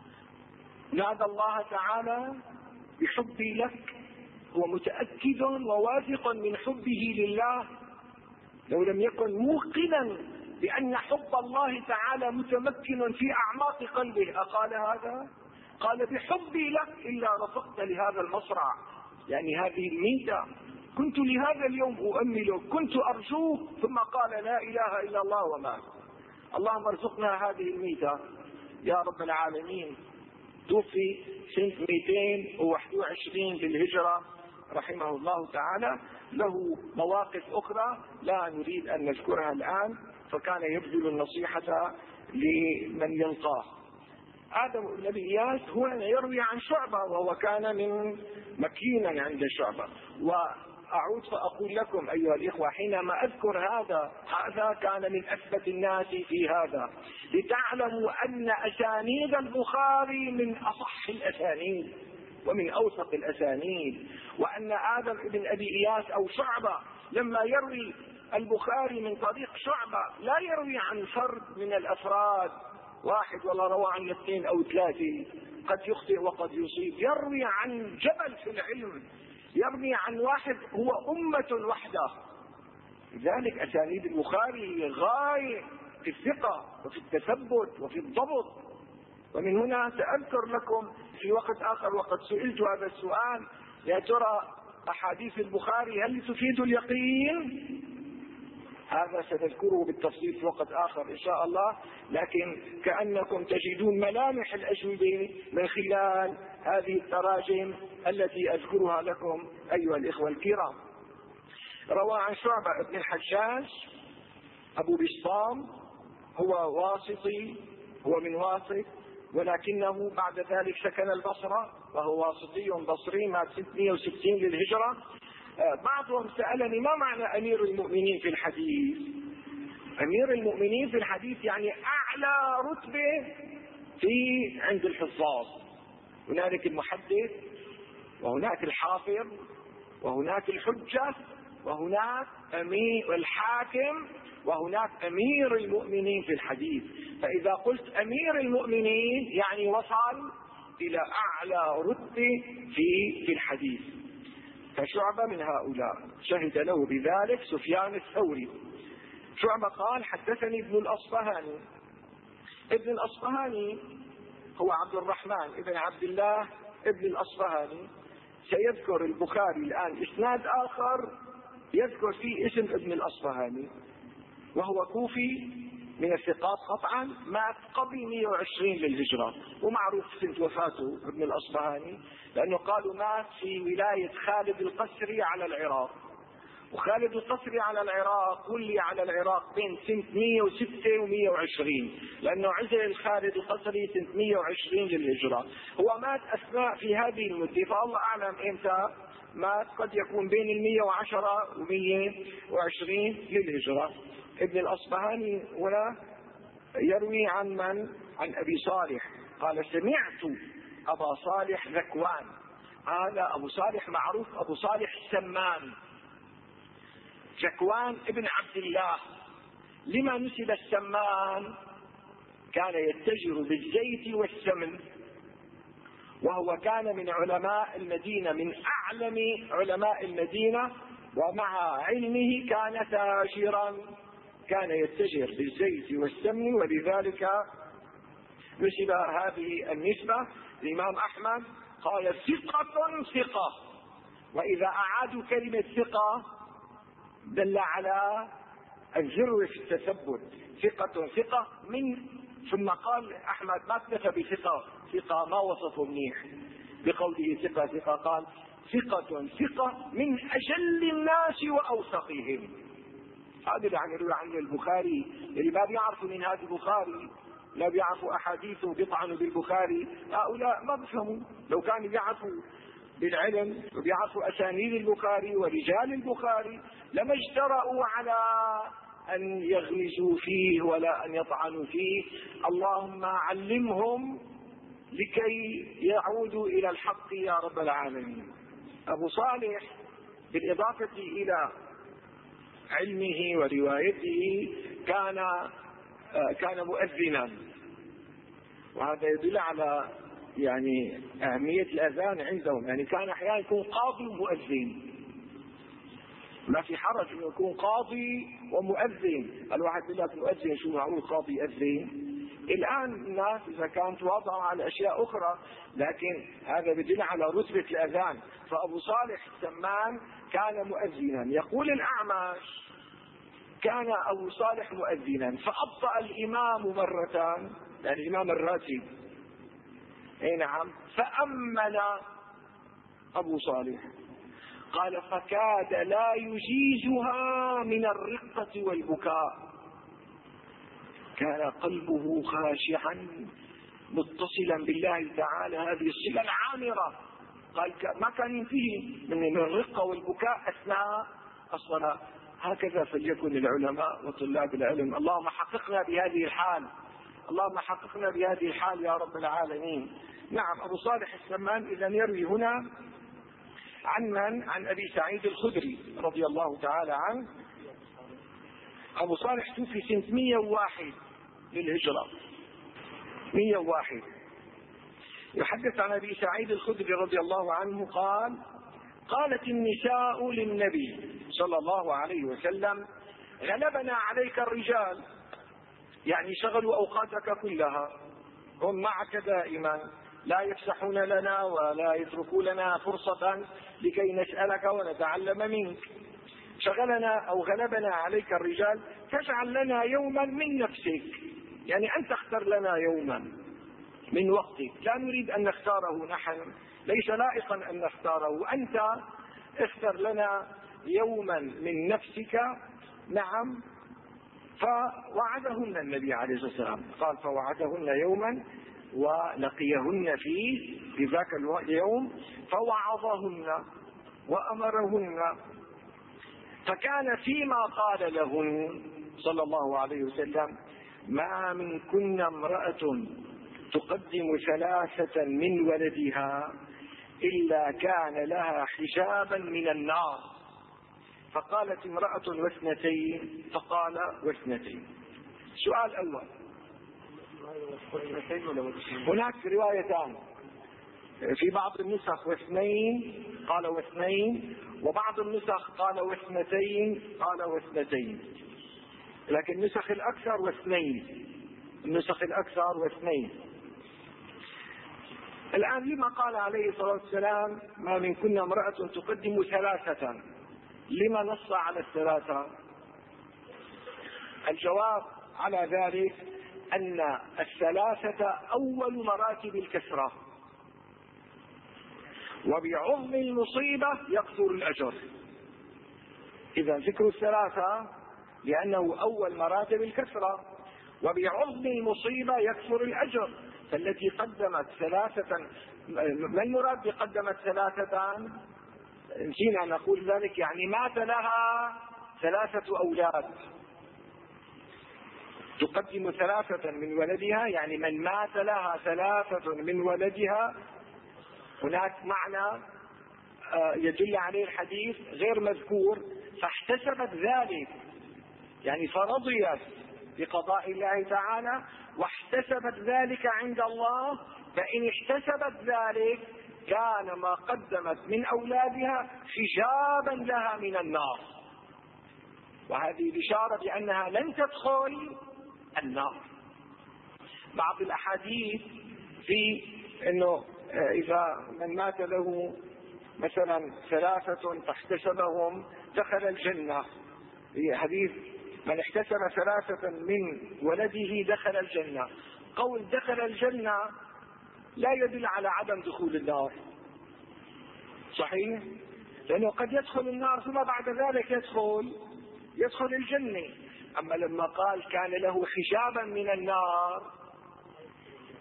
نادى الله تعالى بحبي لك، هو متأكد وواثق من حبه لله. لو لم يكن موقنا بأن حب الله تعالى متمكن في أعماق قلبه أقال هذا؟ قال: بحبي لك إلا رفقت لهذا المصرع، يعني هذه الميتة، كنت لهذا اليوم أؤملك، كنت أرجوك. ثم قال: لا إله إلا الله ومات. اللهم ارزقنا هذه الميتة يا رب العالمين. توفي سنة مئتين وواحد وعشرين للهجرة رحمه الله تعالى. له مواقف أخرى لا نريد أن نذكرها الآن، فكان يبذل النصيحة لمن يلقاه. آدم النبي إياس هو يروي عن شعبة، وهو كان من مكينا عند شعبة. وأعود فأقول لكم أيها الإخوة، حينما أذكر هذا هذا كان من أثبت الناس في هذا، لتعلموا أن أسانيد البخاري من أصح الأسانيد ومن أوثق الأسانيد، وأن آدم بن أبي إياس أو شعبة لما يروي البخاري من طريق شعبة لا يروي عن فرد من الأفراد واحد ولا روى عن اثنين أو ثلاثة، قد يخطئ وقد يصيب، يروي عن جبل في العلم، يروي عن واحد هو أمة وحده. لذلك أسانيد البخاري غاية في الثقة وفي التثبت وفي الضبط. ومن هنا سأذكر لكم في وقت آخر، وقد سئلت هذا السؤال: يا ترى أحاديث البخاري هل تفيد اليقين؟ هذا سنذكره بالتفصيل في وقت آخر إن شاء الله، لكن كأنكم تجدون ملامح الأجوبة من خلال هذه التراجم التي أذكرها لكم أيها الإخوة الكرام. روى عن شعبة بن الحجاج أبو بسطام، هو واسطي، هو من واسط، ولكنه بعد ذلك سكن البصرة، وهو واسطي بصري، مات ستمئة وستين للهجرة. بعضهم سألني: ما معنى أمير المؤمنين في الحديث؟ أمير المؤمنين في الحديث يعني أعلى رتبة في عند الحفاظ. هناك المحدث، وهناك الحافظ، وهناك الحجة، وهناك أمير الحاكم، وهناك أمير المؤمنين في الحديث. فإذا قلت أمير المؤمنين يعني وصل إلى أعلى رتبة في في الحديث. فشعبة من هؤلاء، شهد له بذلك سفيان الثوري. شعبة قال: حدثني ابن الأصفهاني. ابن الأصفهاني هو عبد الرحمن ابن عبد الله ابن الأصفهاني. سيذكر البخاري الآن إسناد آخر يذكر فيه اسم ابن الأصفهاني، وهو كوفي من الثقات قطعا، مات قبل مئة وعشرين للهجرة، ومعروف سنة وفاته ابن الأصفهاني لأنه قالوا مات في ولاية خالد القسري على العراق. وخالد القسري على العراق ولي على العراق بين سنة مئة وستة ومئة وعشرين، لأنه عزل خالد القسري سنة مئة وعشرين للهجرة. هو مات أثناء في هذه المدة، فالله أعلم إمتى مات، قد يكون بين المئة وعشرة ومئة وعشرين للهجرة. ابن الأصفهاني ولا يروي عن من؟ عن أبي صالح قال: سمعت أبا صالح ذكوان. هذا أبو صالح معروف، أبو صالح السمان. ذكوان ابن عبد الله. لما نسب السمان؟ كان يتجر بالزيت والسمن، وهو كان من علماء المدينة، من أعلم علماء المدينة، ومع علمه كان تاجرا، كان يتجر بالزيت والسمن، ولذلك نسب هذه النسبة. الإمام أحمد قال: ثقة ثقة، وإذا أعادوا كلمة ثقة دل على الجرو في التثبت. ثقة ثقة من، ثم قال أحمد ما اكتفى بثقة، ثقة ما وصفه منيح بقوله ثقة ثقة، قال: ثقة ثقة من أجل الناس وأوثقهم. هذا يعني يروي عن البخاري اللي ما بيعرفوا من هذا البخاري لا بيعرفوا أحاديثه بيطعنوا بالبخاري، هؤلاء ما بفهموا. لو كانوا بيعرفوا بالعلم وبيعرفوا أسانيد البخاري ورجال البخاري لما اجترأوا على أن يغمزوا فيه ولا أن يطعنوا فيه. اللهم علمهم لكي يعودوا إلى الحق يا رب العالمين. أبو صالح بالإضافة إلى علمه وروايته كان كان مؤذنا، وهذا يدل على يعني أهمية الأذان عندهم. يعني كان أحيانا يكون قاضي ومؤذن، ما في حرج انه يكون قاضي ومؤذن. الواحد يقول لك مؤذن شو معقول قاضي يؤذن؟ الآن الناس إذا كانت واضعة على أشياء أخرى، لكن هذا يدل على رتبة الأذان. فأبو صالح السمان كان مؤذنا. يقول الأعمش كان أبو صالح مؤذنا فأبطأ الإمام مرتان، يعني الإمام الراتب، اي نعم، فأمن أبو صالح. قال فكاد لا يجيزها من الرقة والبكاء، كان قلبه خاشعا متصلا بالله تعالى، هذه الصلة العامرة. قال ما كان ينتهي من الرقة والبكاء أثناء الصلاة. هكذا فليكن العلماء وطلاب العلم. اللهم حققنا بهذه الحال، اللهم حققنا بهذه الحال يا رب العالمين. نعم، أبو صالح السمان إذن يروي هنا عن من؟ عن أبي سعيد الخدري رضي الله تعالى عنه. أبو صالح توفي سنة مئة وواحد للهجرة، مئة وواحد. يحدث عن أبي سعيد الخدري رضي الله عنه قال: قالت النساء للنبي صلى الله عليه وسلم: غلبنا عليك الرجال، يعني شغلوا أوقاتك كلها، هم معك دائما، لا يفسحون لنا ولا يتركوا لنا فرصة لكي نسألك ونتعلم منك. شغلنا أو غلبنا عليك الرجال، فاجعل لنا يوما من نفسك، يعني أنت اختر لنا يوما من وقتك، لا نريد أن نختاره نحن، ليس لائقا أن نختاره، أنت اختر لنا يوما من نفسك. نعم. فوعدهن النبي عليه الصلاة والسلام، قال فوعدهن يوما ولقيهن فيه في ذاك اليوم فوعظهن وأمرهن. فكان فيما قال لهن صلى الله عليه وسلم: ما منكن امرأة تقدم ثلاثة من ولدها إلا كان لها حجابا من النار. فقالت امرأة واثنتين، فقال واثنتين. سؤال أول، هناك روايتان، في بعض النسخ واثنين قال واثنين، وبعض النسخ قال واثنتين قال واثنتين، لكن النسخ الأكثر واثنين، النسخ الأكثر واثنين. الآن لما قال عليه الصلاة والسلام: ما منكن امرأة تقدم ثلاثة، لما نص على الثلاثة؟ الجواب على ذلك أن الثلاثة أول مراتب الكثرة، وبعظم المصيبة يكثر الأجر. إذا ذكر الثلاثة لأنه أول مراتب الكثرة، وبعظم المصيبة يكثر الأجر. فالتي قدمت ثلاثة، ما المراد بقدمت ثلاثة؟ نسينا نقول ذلك، يعني مات لها ثلاثة أولاد، تقدم ثلاثة من ولدها، يعني من مات لها ثلاثة من ولدها. هناك معنى يدل عليه الحديث غير مذكور، فاحتسبت ذلك، يعني فرضيت بقضاء الله تعالى واحتسبت ذلك عند الله. فإن احتسبت ذلك كان ما قدمت من أولادها حجابا لها من النار، وهذه بشارة بأنها لن تدخل النار. بعض الأحاديث في أنه إذا من مات له مثلا ثلاثة فاحتسبهم دخل الجنة، في حديث من احتسب ثلاثة من ولده دخل الجنة. قول دخل الجنة لا يدل على عدم دخول النار، صحيح؟ لأنه قد يدخل النار ثم بعد ذلك يدخل يدخل الجنة. أما لما قال كان له حجابا من النار،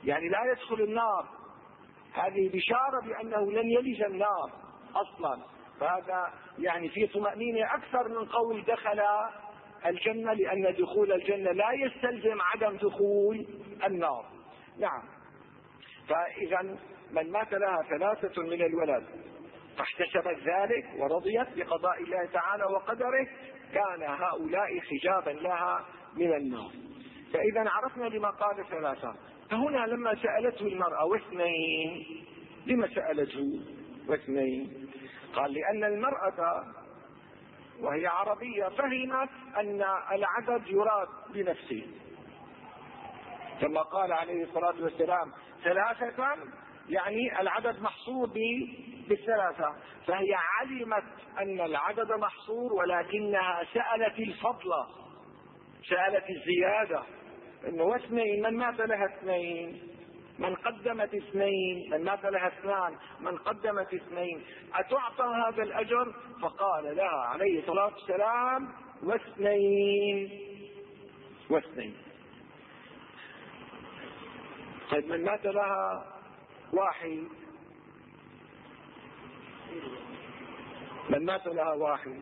يعني لا يدخل النار، هذه بشارة بأنه لن يلج النار أصلا، فهذا يعني في طمأنينة أكثر من قول دخل الجنة، لأن دخول الجنة لا يستلزم عدم دخول النار. نعم. فإذا من مات لها ثلاثة من الولد فاحتسبت ذلك ورضيت بقضاء الله تعالى وقدره، كان هؤلاء حجابا لها من النار. فإذا عرفنا لما قال ثلاثة. فهنا لما سألته المرأة واثنين، لما سألته واثنين؟ قال لأن المرأة وهي عربية فهمت أن العدد يراد بنفسه، كما قال عليه الصلاة والسلام ثلاثة، يعني العدد محصور بالثلاثة، فهي علمت أن العدد محصور، ولكنها سألت الفضل، سألت الزيادة، انه واثنين من مات لها اثنين، من قدمت اثنين، من مات لها اثنان، من قدمت اثنين، أتعطى هذا الأجر؟ فقال لها عليه الصلاة والسلام واثنين واثنين. طيب من مات لها واحد، من مات لها واحد،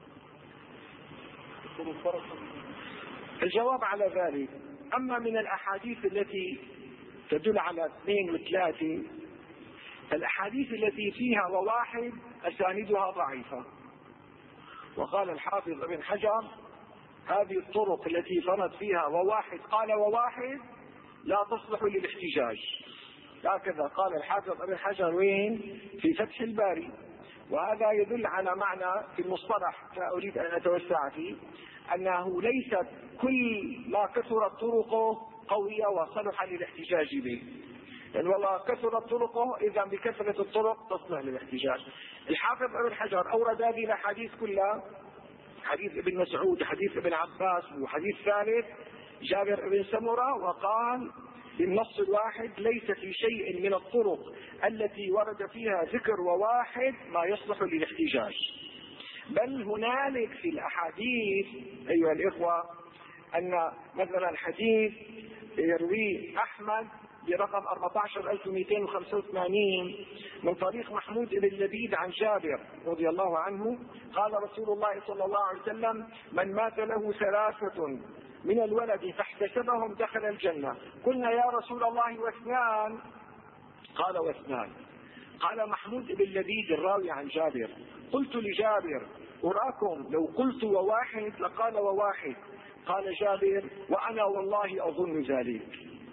الجواب على ذلك: أما من الأحاديث التي تدل على اثنين وثلاثة، الأحاديث التي فيها وواحد أساندها ضعيفة. وقال الحافظ ابن حجر: هذه الطرق التي فرد فيها وواحد قال وواحد لا تصلح للاحتجاج. هكذا قال الحافظ ابن حجر وين؟ في فتح الباري. وهذا يدل على معنى في المصطلح لا أريد أن أتوسع فيه، أنه ليست كل ما كثرت طرقه قوية وصلح للاحتجاج به، يعني والله كثرت طرقه إذا بكثرة الطرق تصلح للاحتجاج. الحافظ ابن حجر أورد هذه الأحاديث كلها، حديث ابن مسعود، حديث ابن عباس، وحديث ثالث جابر بن سمرة، وقال بالنص الواحد: ليس في شيء من الطرق التي ورد فيها ذكر وواحد ما يصلح للاحتجاج، بل هنالك في الأحاديث أيها الإخوة أن مثلا حديث يرويه أحمد برقم أربعة عشر ألف ومئتين وخمسة وثمانين من طريق محمود بن لبيد عن جابر رضي الله عنه قال رسول الله صلى الله عليه وسلم: من مات له ثلاثة من الولد فاحتسبهم دخل الجنة. قلنا: يا رسول الله واثنان؟ قال: واثنان. قال محمود بن لبيد الراوي عن جابر: قلت لجابر: أراكم لو قلت وواحد لقال وواحد. قال جابر: وأنا والله أظن ذلك.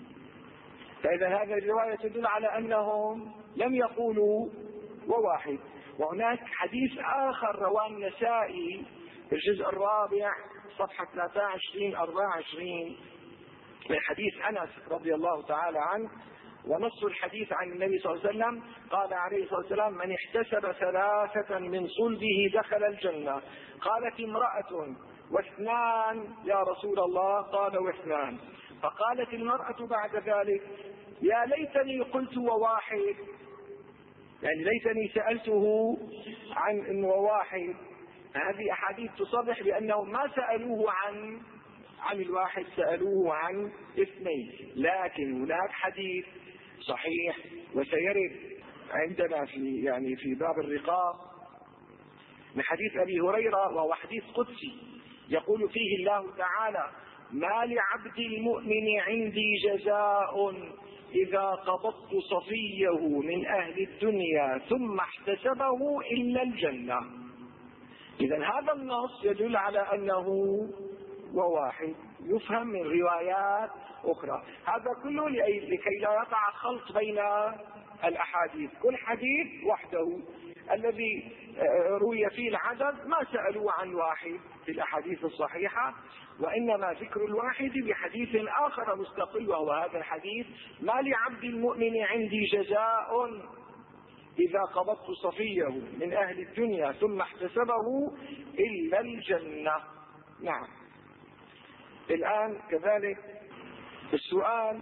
فإذا هذه الرواية تدل على أنهم لم يقولوا وواحد. وهناك حديث آخر رواه النسائي في الجزء الرابع صفحة ثلاثة وعشرين أربعة وعشرين من حديث أنس رضي الله تعالى عنه، ونص الحديث عن النبي صلى الله عليه وسلم قال عليه الصلاة والسلام: من احتسب ثلاثة من صلبه دخل الجنة. قالت امرأة: واثنان يا رسول الله؟ قال: واثنان. فقالت المرأة بعد ذلك: يا ليتني قلت وواحد، يعني ليتني سألته عن إن وواحد. هذه أحاديث تصرح بأنهم ما سألوه عن عن الواحد، سألوه عن اثنين. لكن هناك حديث صحيح وسيرد عندنا في يعني في باب الرقاق من حديث أبي هريرة، وهو حديث قدسي يقول فيه الله تعالى: ما لعبد المؤمن عندي جزاء إذا قبضت صفيه من أهل الدنيا ثم احتسبه إلا الجنة. إذا هذا النص يدل على أنه وواحد، يفهم من روايات أخرى. هذا كله لكي لا يقع خلط بين الأحاديث، كل حديث وحده. الذي روي فيه العدد ما سألوا عن واحد في الأحاديث الصحيحة، وإنما ذكر الواحد بحديث آخر مستقل، وهو هذا الحديث: ما لعبد المؤمن عندي جزاء إذا قبضت صفيه من أهل الدنيا ثم احتسبه إلا الجنة. نعم. الآن كذلك السؤال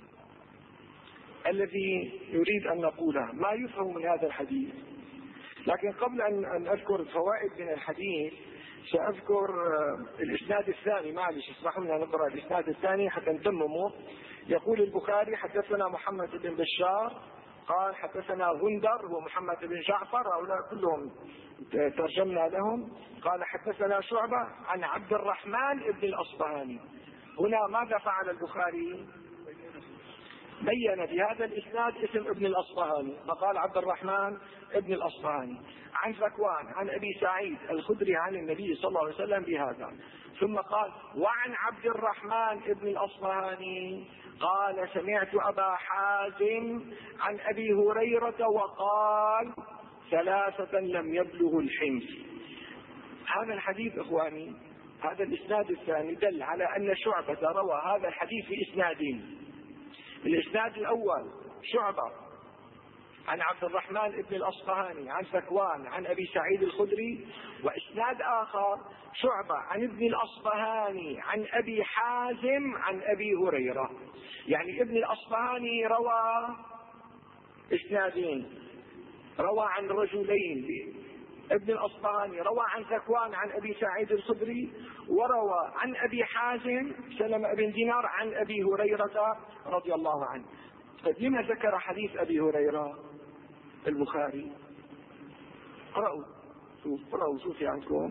الذي نريد أن نقوله: ما يفهم من هذا الحديث؟ لكن قبل أن أذكر فوائد من الحديث سأذكر الإسناد الثاني. معلش اسمحوا لنا نقرأ الإسناد الثاني حتى نتممه. يقول البخاري حدثنا محمد بن بشار قال حدثنا غندر ومحمد بن جعفر، هؤلاء كلهم ترجمنا لهم. قال حدثنا شعبة عن عبد الرحمن بن الأصبهاني. هنا ماذا فعل البخاري؟ بين في هذا الإسناد اسم ابن الأصبهاني، فقال عبد الرحمن ابن الأصبهاني عن ذكوان عن أبي سعيد الخدري عن النبي صلى الله عليه وسلم بهذا، ثم قال وعن عبد الرحمن ابن الأصبهاني قال سمعت أبا حازم عن أبي هريرة وقال ثلاثة لم يبلغ الحنث. هذا الحديث إخواني، هذا الإسناد الثاني دل على أن شعبة روى هذا الحديث في إسنادين. الإسناد الأول شعبة عن عبد الرحمن بن الأصبهاني عن ذكوان عن أبي سعيد الخدري، وإسناد آخر شعبة عن ابن الأصبهاني عن أبي حازم عن أبي هريرة. يعني ابن الأصبهاني روى إسنادين، روى عن رجلين. ابن الأصبهاني روى عن ذكوان عن أبي سعيد الخدري، وروى عن أبي حازم سلمة بن دينار عن أبي هريرة رضي الله عنه. طيب لما ذكر حديث أبي هريرة البخاري؟ قرأوا شوف قرأوا شوفي عنكم.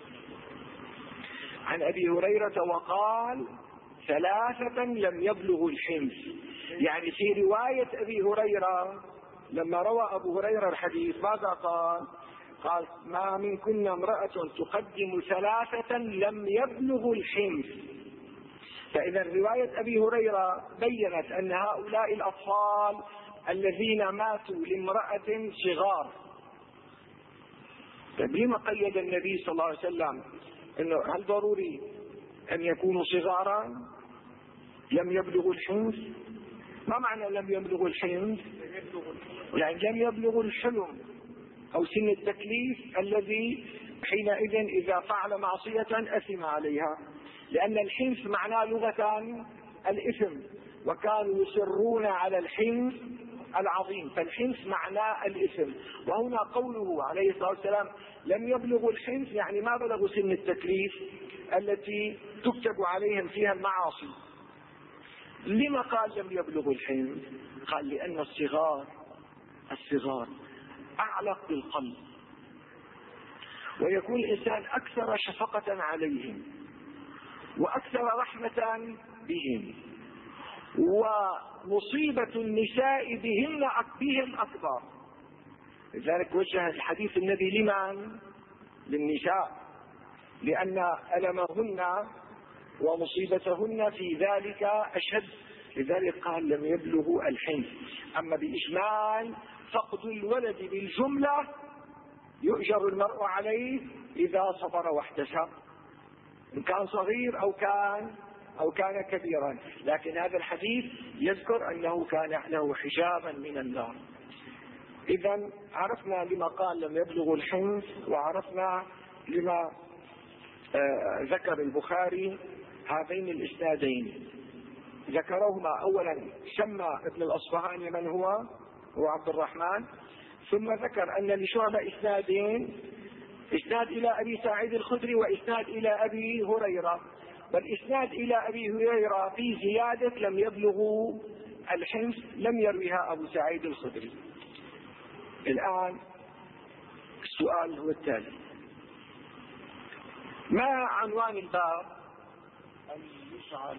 عن أبي هريرة وقال ثلاثة لم يبلغوا الحنث. يعني في رواية أبي هريرة لما روى أبو هريرة الحديث ماذا قال؟ قال ما منكن امرأة تقدم ثلاثة لم يبلغوا الحنث. فإذا رواية أبي هريرة بيّنت أن هؤلاء الأطفال الذين ماتوا لامرأة صغار. طيب لما قيد النبي صلى الله عليه وسلم إنه هل ضروري أن يكونوا صغارا لم يبلغوا الحنث؟ ما معنى لم يبلغوا الحنث؟ يعني لم يبلغوا الحلم أو سن التكليف الذي حينئذ إذا فعل معصية أثم عليها، لأن الحنث معناه لغة الإثم، وكانوا يصرون على الحنث العظيم، فالحنث معناه الإثم. وهنا قوله عليه الصلاة والسلام لم يبلغوا الحنث يعني ما بلغوا سن التكليف التي تكتب عليهم فيها المعاصي. لما قال لم يبلغوا الحنث؟ قال لأن الصغار الصغار أعلق بالقلب، ويكون الإنسان أكثر شفقة عليهم وأكثر رحمة بهم، ومصيبة النساء بهن بهم أكبر. لذلك وجه الحديث النبي لمن؟ للنساء، لأن ألمهن ومصيبتهن في ذلك أشد، لذلك قال لم يبلغوا الحنث. أما بإجمال فقد الولد بالجملة يؤجر المرء عليه إذا صبر واحتسب، إن كان صغير أو كان أو كان كبيرا. لكن هذا الحديث يذكر أنه كان له حجابا من النار. إذا عرفنا لما قال لم يبلغوا الحنث، وعرفنا لما آه ذكر البخاري هذين الإسنادين. ذكرهما أولا سمى ابن الأصبهاني من هو هو عبد الرحمن، ثم ذكر أن لشعبة إسنادين، إسناد إلى أبي سعيد الخدري وإسناد إلى أبي هريرة، والإسناد إلى أبي هريرة في زيادة لم يبلغوا الحنث لم يرويها أبو سعيد الخدري. الآن السؤال هو التالي: ما عنوان الباب؟ أن يشعل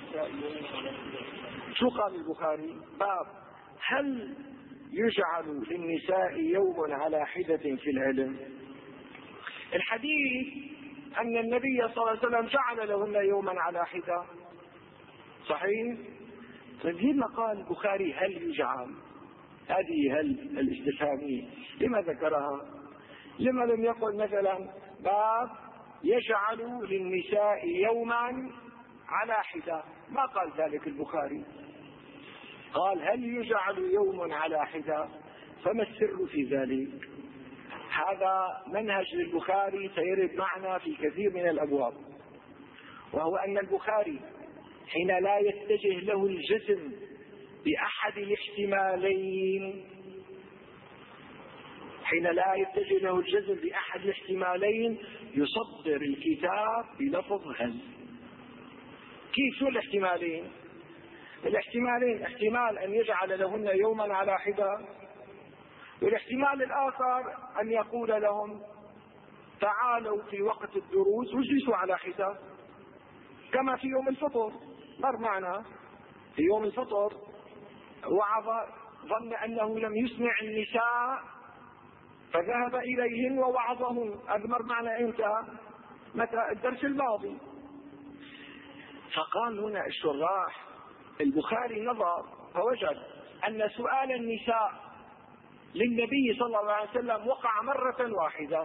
شو قال البخاري؟ باب هل يجعل للنساء يوم على حدة في العلم. الحديث أن النبي صلى الله عليه وسلم جعل لهن يوما على حدة، صحيح؟ لما قال البخاري هل يجعل؟ هذه هل الاستفهامية لما ذكرها؟ لما لم يقل مثلا باب يجعل للنساء يوما على حدة؟ ما قال ذلك البخاري، قال هل يجعل يوم على حدة؟ فما السر في ذلك؟ هذا منهج للبخاري سيرد معنا في كثير من الأبواب، وهو أن البخاري حين لا يتجه له الجزم بأحد الاحتمالين حين لا يتجه له الجزم بأحد الاحتمالين يصدر الكتاب بلفظ هل. كيف؟ شو الاحتمالين؟ الاحتمالين، احتمال أن يجعل لهن يوما على حدة، والاحتمال الآخر أن يقول لهم تعالوا في وقت الدروس واجلسوا على حدة كما في يوم الفطر. مر معنا في يوم الفطر وعظ، ظن أنه لم يسمع النساء فذهب إليهن ووعظهن. هذا مر معنا إمتى؟ متى؟ الدرس الماضي. فقال هنا الشراح البخاري نظر فوجد أن سؤال النساء للنبي صلى الله عليه وسلم وقع مرة واحدة،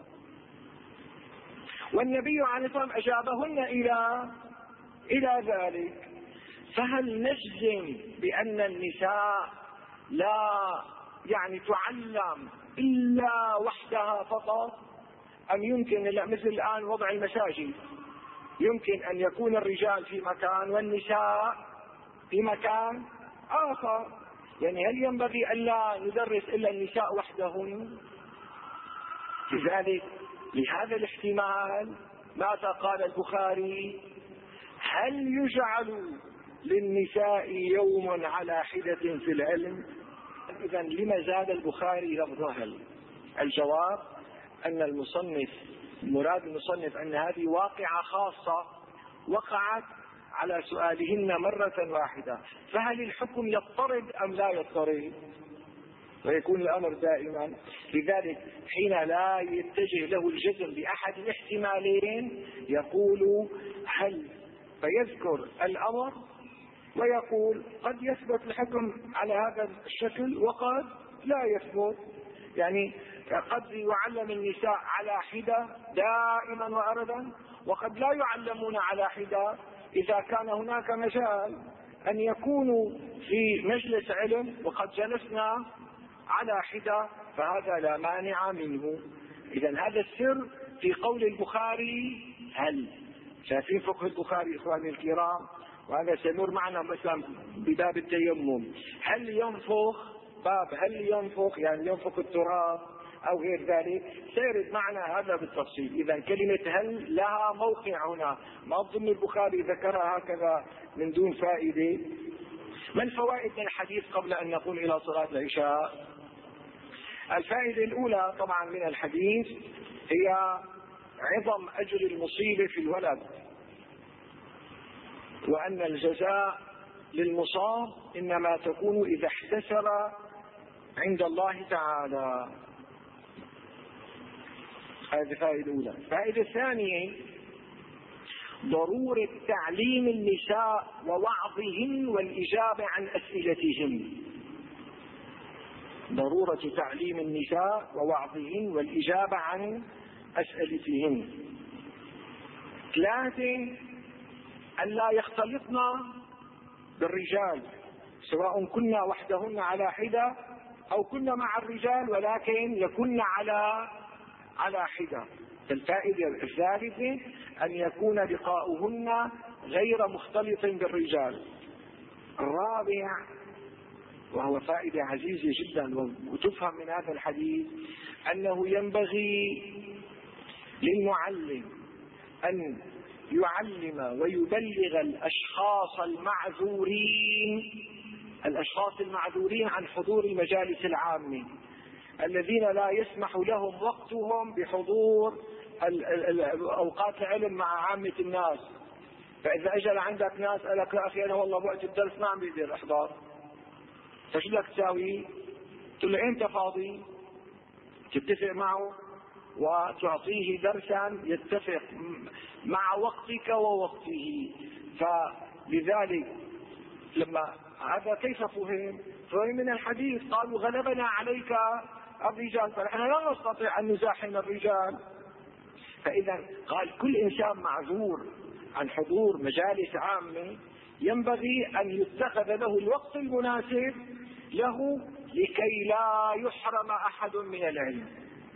والنبي عليه الصلاة والسلام أجابهن إلى إلى ذلك. فهل نجزم بأن النساء لا يعني تعلم إلا وحدها فقط، أم يمكن مثل الآن وضع المساجد يمكن أن يكون الرجال في مكان والنساء في مكان آخر؟ يعني هل ينبغي أن لا ندرس إلا النساء وحدهن؟ لذلك لهذا الاحتمال ماذا قال البخاري؟ هل يجعل للنساء يوم على حدة في العلم؟ إذا لما زاد البخاري لفظ هل؟ الجواب أن المصنف مراد المصنف أن هذه واقعة خاصة وقعت على سؤالهن مرة واحدة، فهل الحكم يضطرد أم لا يضطرد؟ ويكون الأمر دائما. لذلك حين لا يتجه له الجزم بأحد الاحتمالين يقول هل، فيذكر الأمر ويقول قد يثبت الحكم على هذا الشكل وقد لا يثبت. يعني قد يعلم النساء على حدة دائما وأبدا، وقد لا يعلمون على حدة إذا كان هناك مجال أن يكونوا في مجلس علم وقد جلسنا على حدة، فهذا لا مانع منه. إذا هذا السر في قول البخاري هل. شايفين فقه البخاري إخواني الكرام؟ وهذا سيمر معنا مثلا بباب التيمم، هل ينفخ؟ باب هل ينفخ يعني ينفخ التراب أو غير ذلك، سيرد معنا هذا بالتفصيل. إذا كلمة هل لها موقع هنا، ما أظن البخاري ذكرها هكذا من دون فائدة. ما الفوائد من الحديث قبل أن نقول إلى صلاة العشاء؟ الفائدة الأولى طبعا من الحديث هي عظم أجر المصيبة في الولد، وأن الجزاء للمصاب إنما تكون إذا احتسب عند الله تعالى. هذه فائدة أولى. فائدة ثانية ضرورة تعليم النساء ووعظهن والإجابة عن أسئلتهن. ضرورة تعليم النساء ووعظهن والإجابة عن أسئلتهن. ثلاثة أن لا يختلطن بالرجال، سواء كنا وحدهن على حدة أو كنا مع الرجال ولكن يكن على على حدة. الفائدة الثالثة أن يكون لقاؤهن غير مختلط بالرجال. الرابع وهو فائدة عزيزة جدا وتفهم من هذا الحديث أنه ينبغي للمعلم أن يعلم ويبلغ الأشخاص المعذورين الأشخاص المعذورين عن حضور المجالس العامة، الذين لا يسمح لهم وقتهم بحضور أوقات العلم مع عامة الناس. فإذا أجل عندك ناس قال لك يا أخي أنا والله بوقت الدرس ما عم بقدر أحضر، فشو بدك تساوي؟ تقول له أنت فاضي، تتفق معه وتعطيه درسا يتفق مع وقتك ووقته. فلذلك لما هذا كيف فهم؟ فهم من الحديث قالوا غلبنا عليك الرجال، فنحن لا نستطيع أن نزاحم الرجال. فإذا قال كل إنسان معذور عن حضور مجالس عامة ينبغي أن يتخذ له الوقت المناسب له لكي لا يحرم أحد من العلم.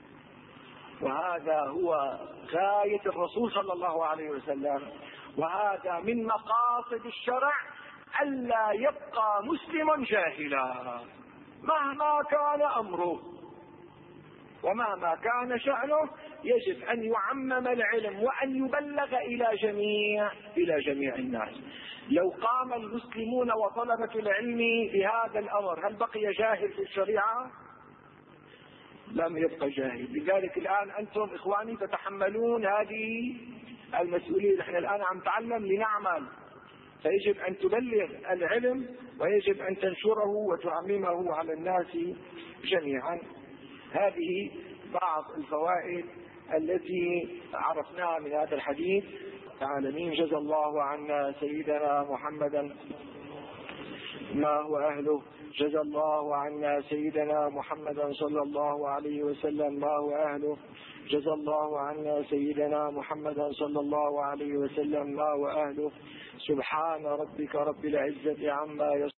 وهذا هو غاية الرسول صلى الله عليه وسلم، وهذا من مقاصد الشرع ألا يبقى مسلم جاهلا مهما كان أمره ومهما كان شأنه، يجب أن يعمم العلم وأن يبلغ إلى جميع إلى جميع الناس. لو قام المسلمون وطلبة العلم بهذا الأمر هل بقي جاهل في الشريعة؟ لم يبقى جاهل. لذلك الآن أنتم إخواني تتحملون هذه المسؤولية. نحن الآن عم نتعلم لنعمل، فيجب أن تبلغ العلم ويجب أن تنشره وتعممه على الناس جميعا. هذه بعض الفوائد التي عرفناها من هذا الحديث. العالمين جزا الله عنا سيدنا محمدا ما هو أهله، جزا الله عنا سيدنا محمدا صلى الله عليه وسلم ما هو أهله، جزا الله عنا سيدنا محمدا صلى الله عليه وسلم ما هو أهله. سبحان ربك رب العزة عما يصفون.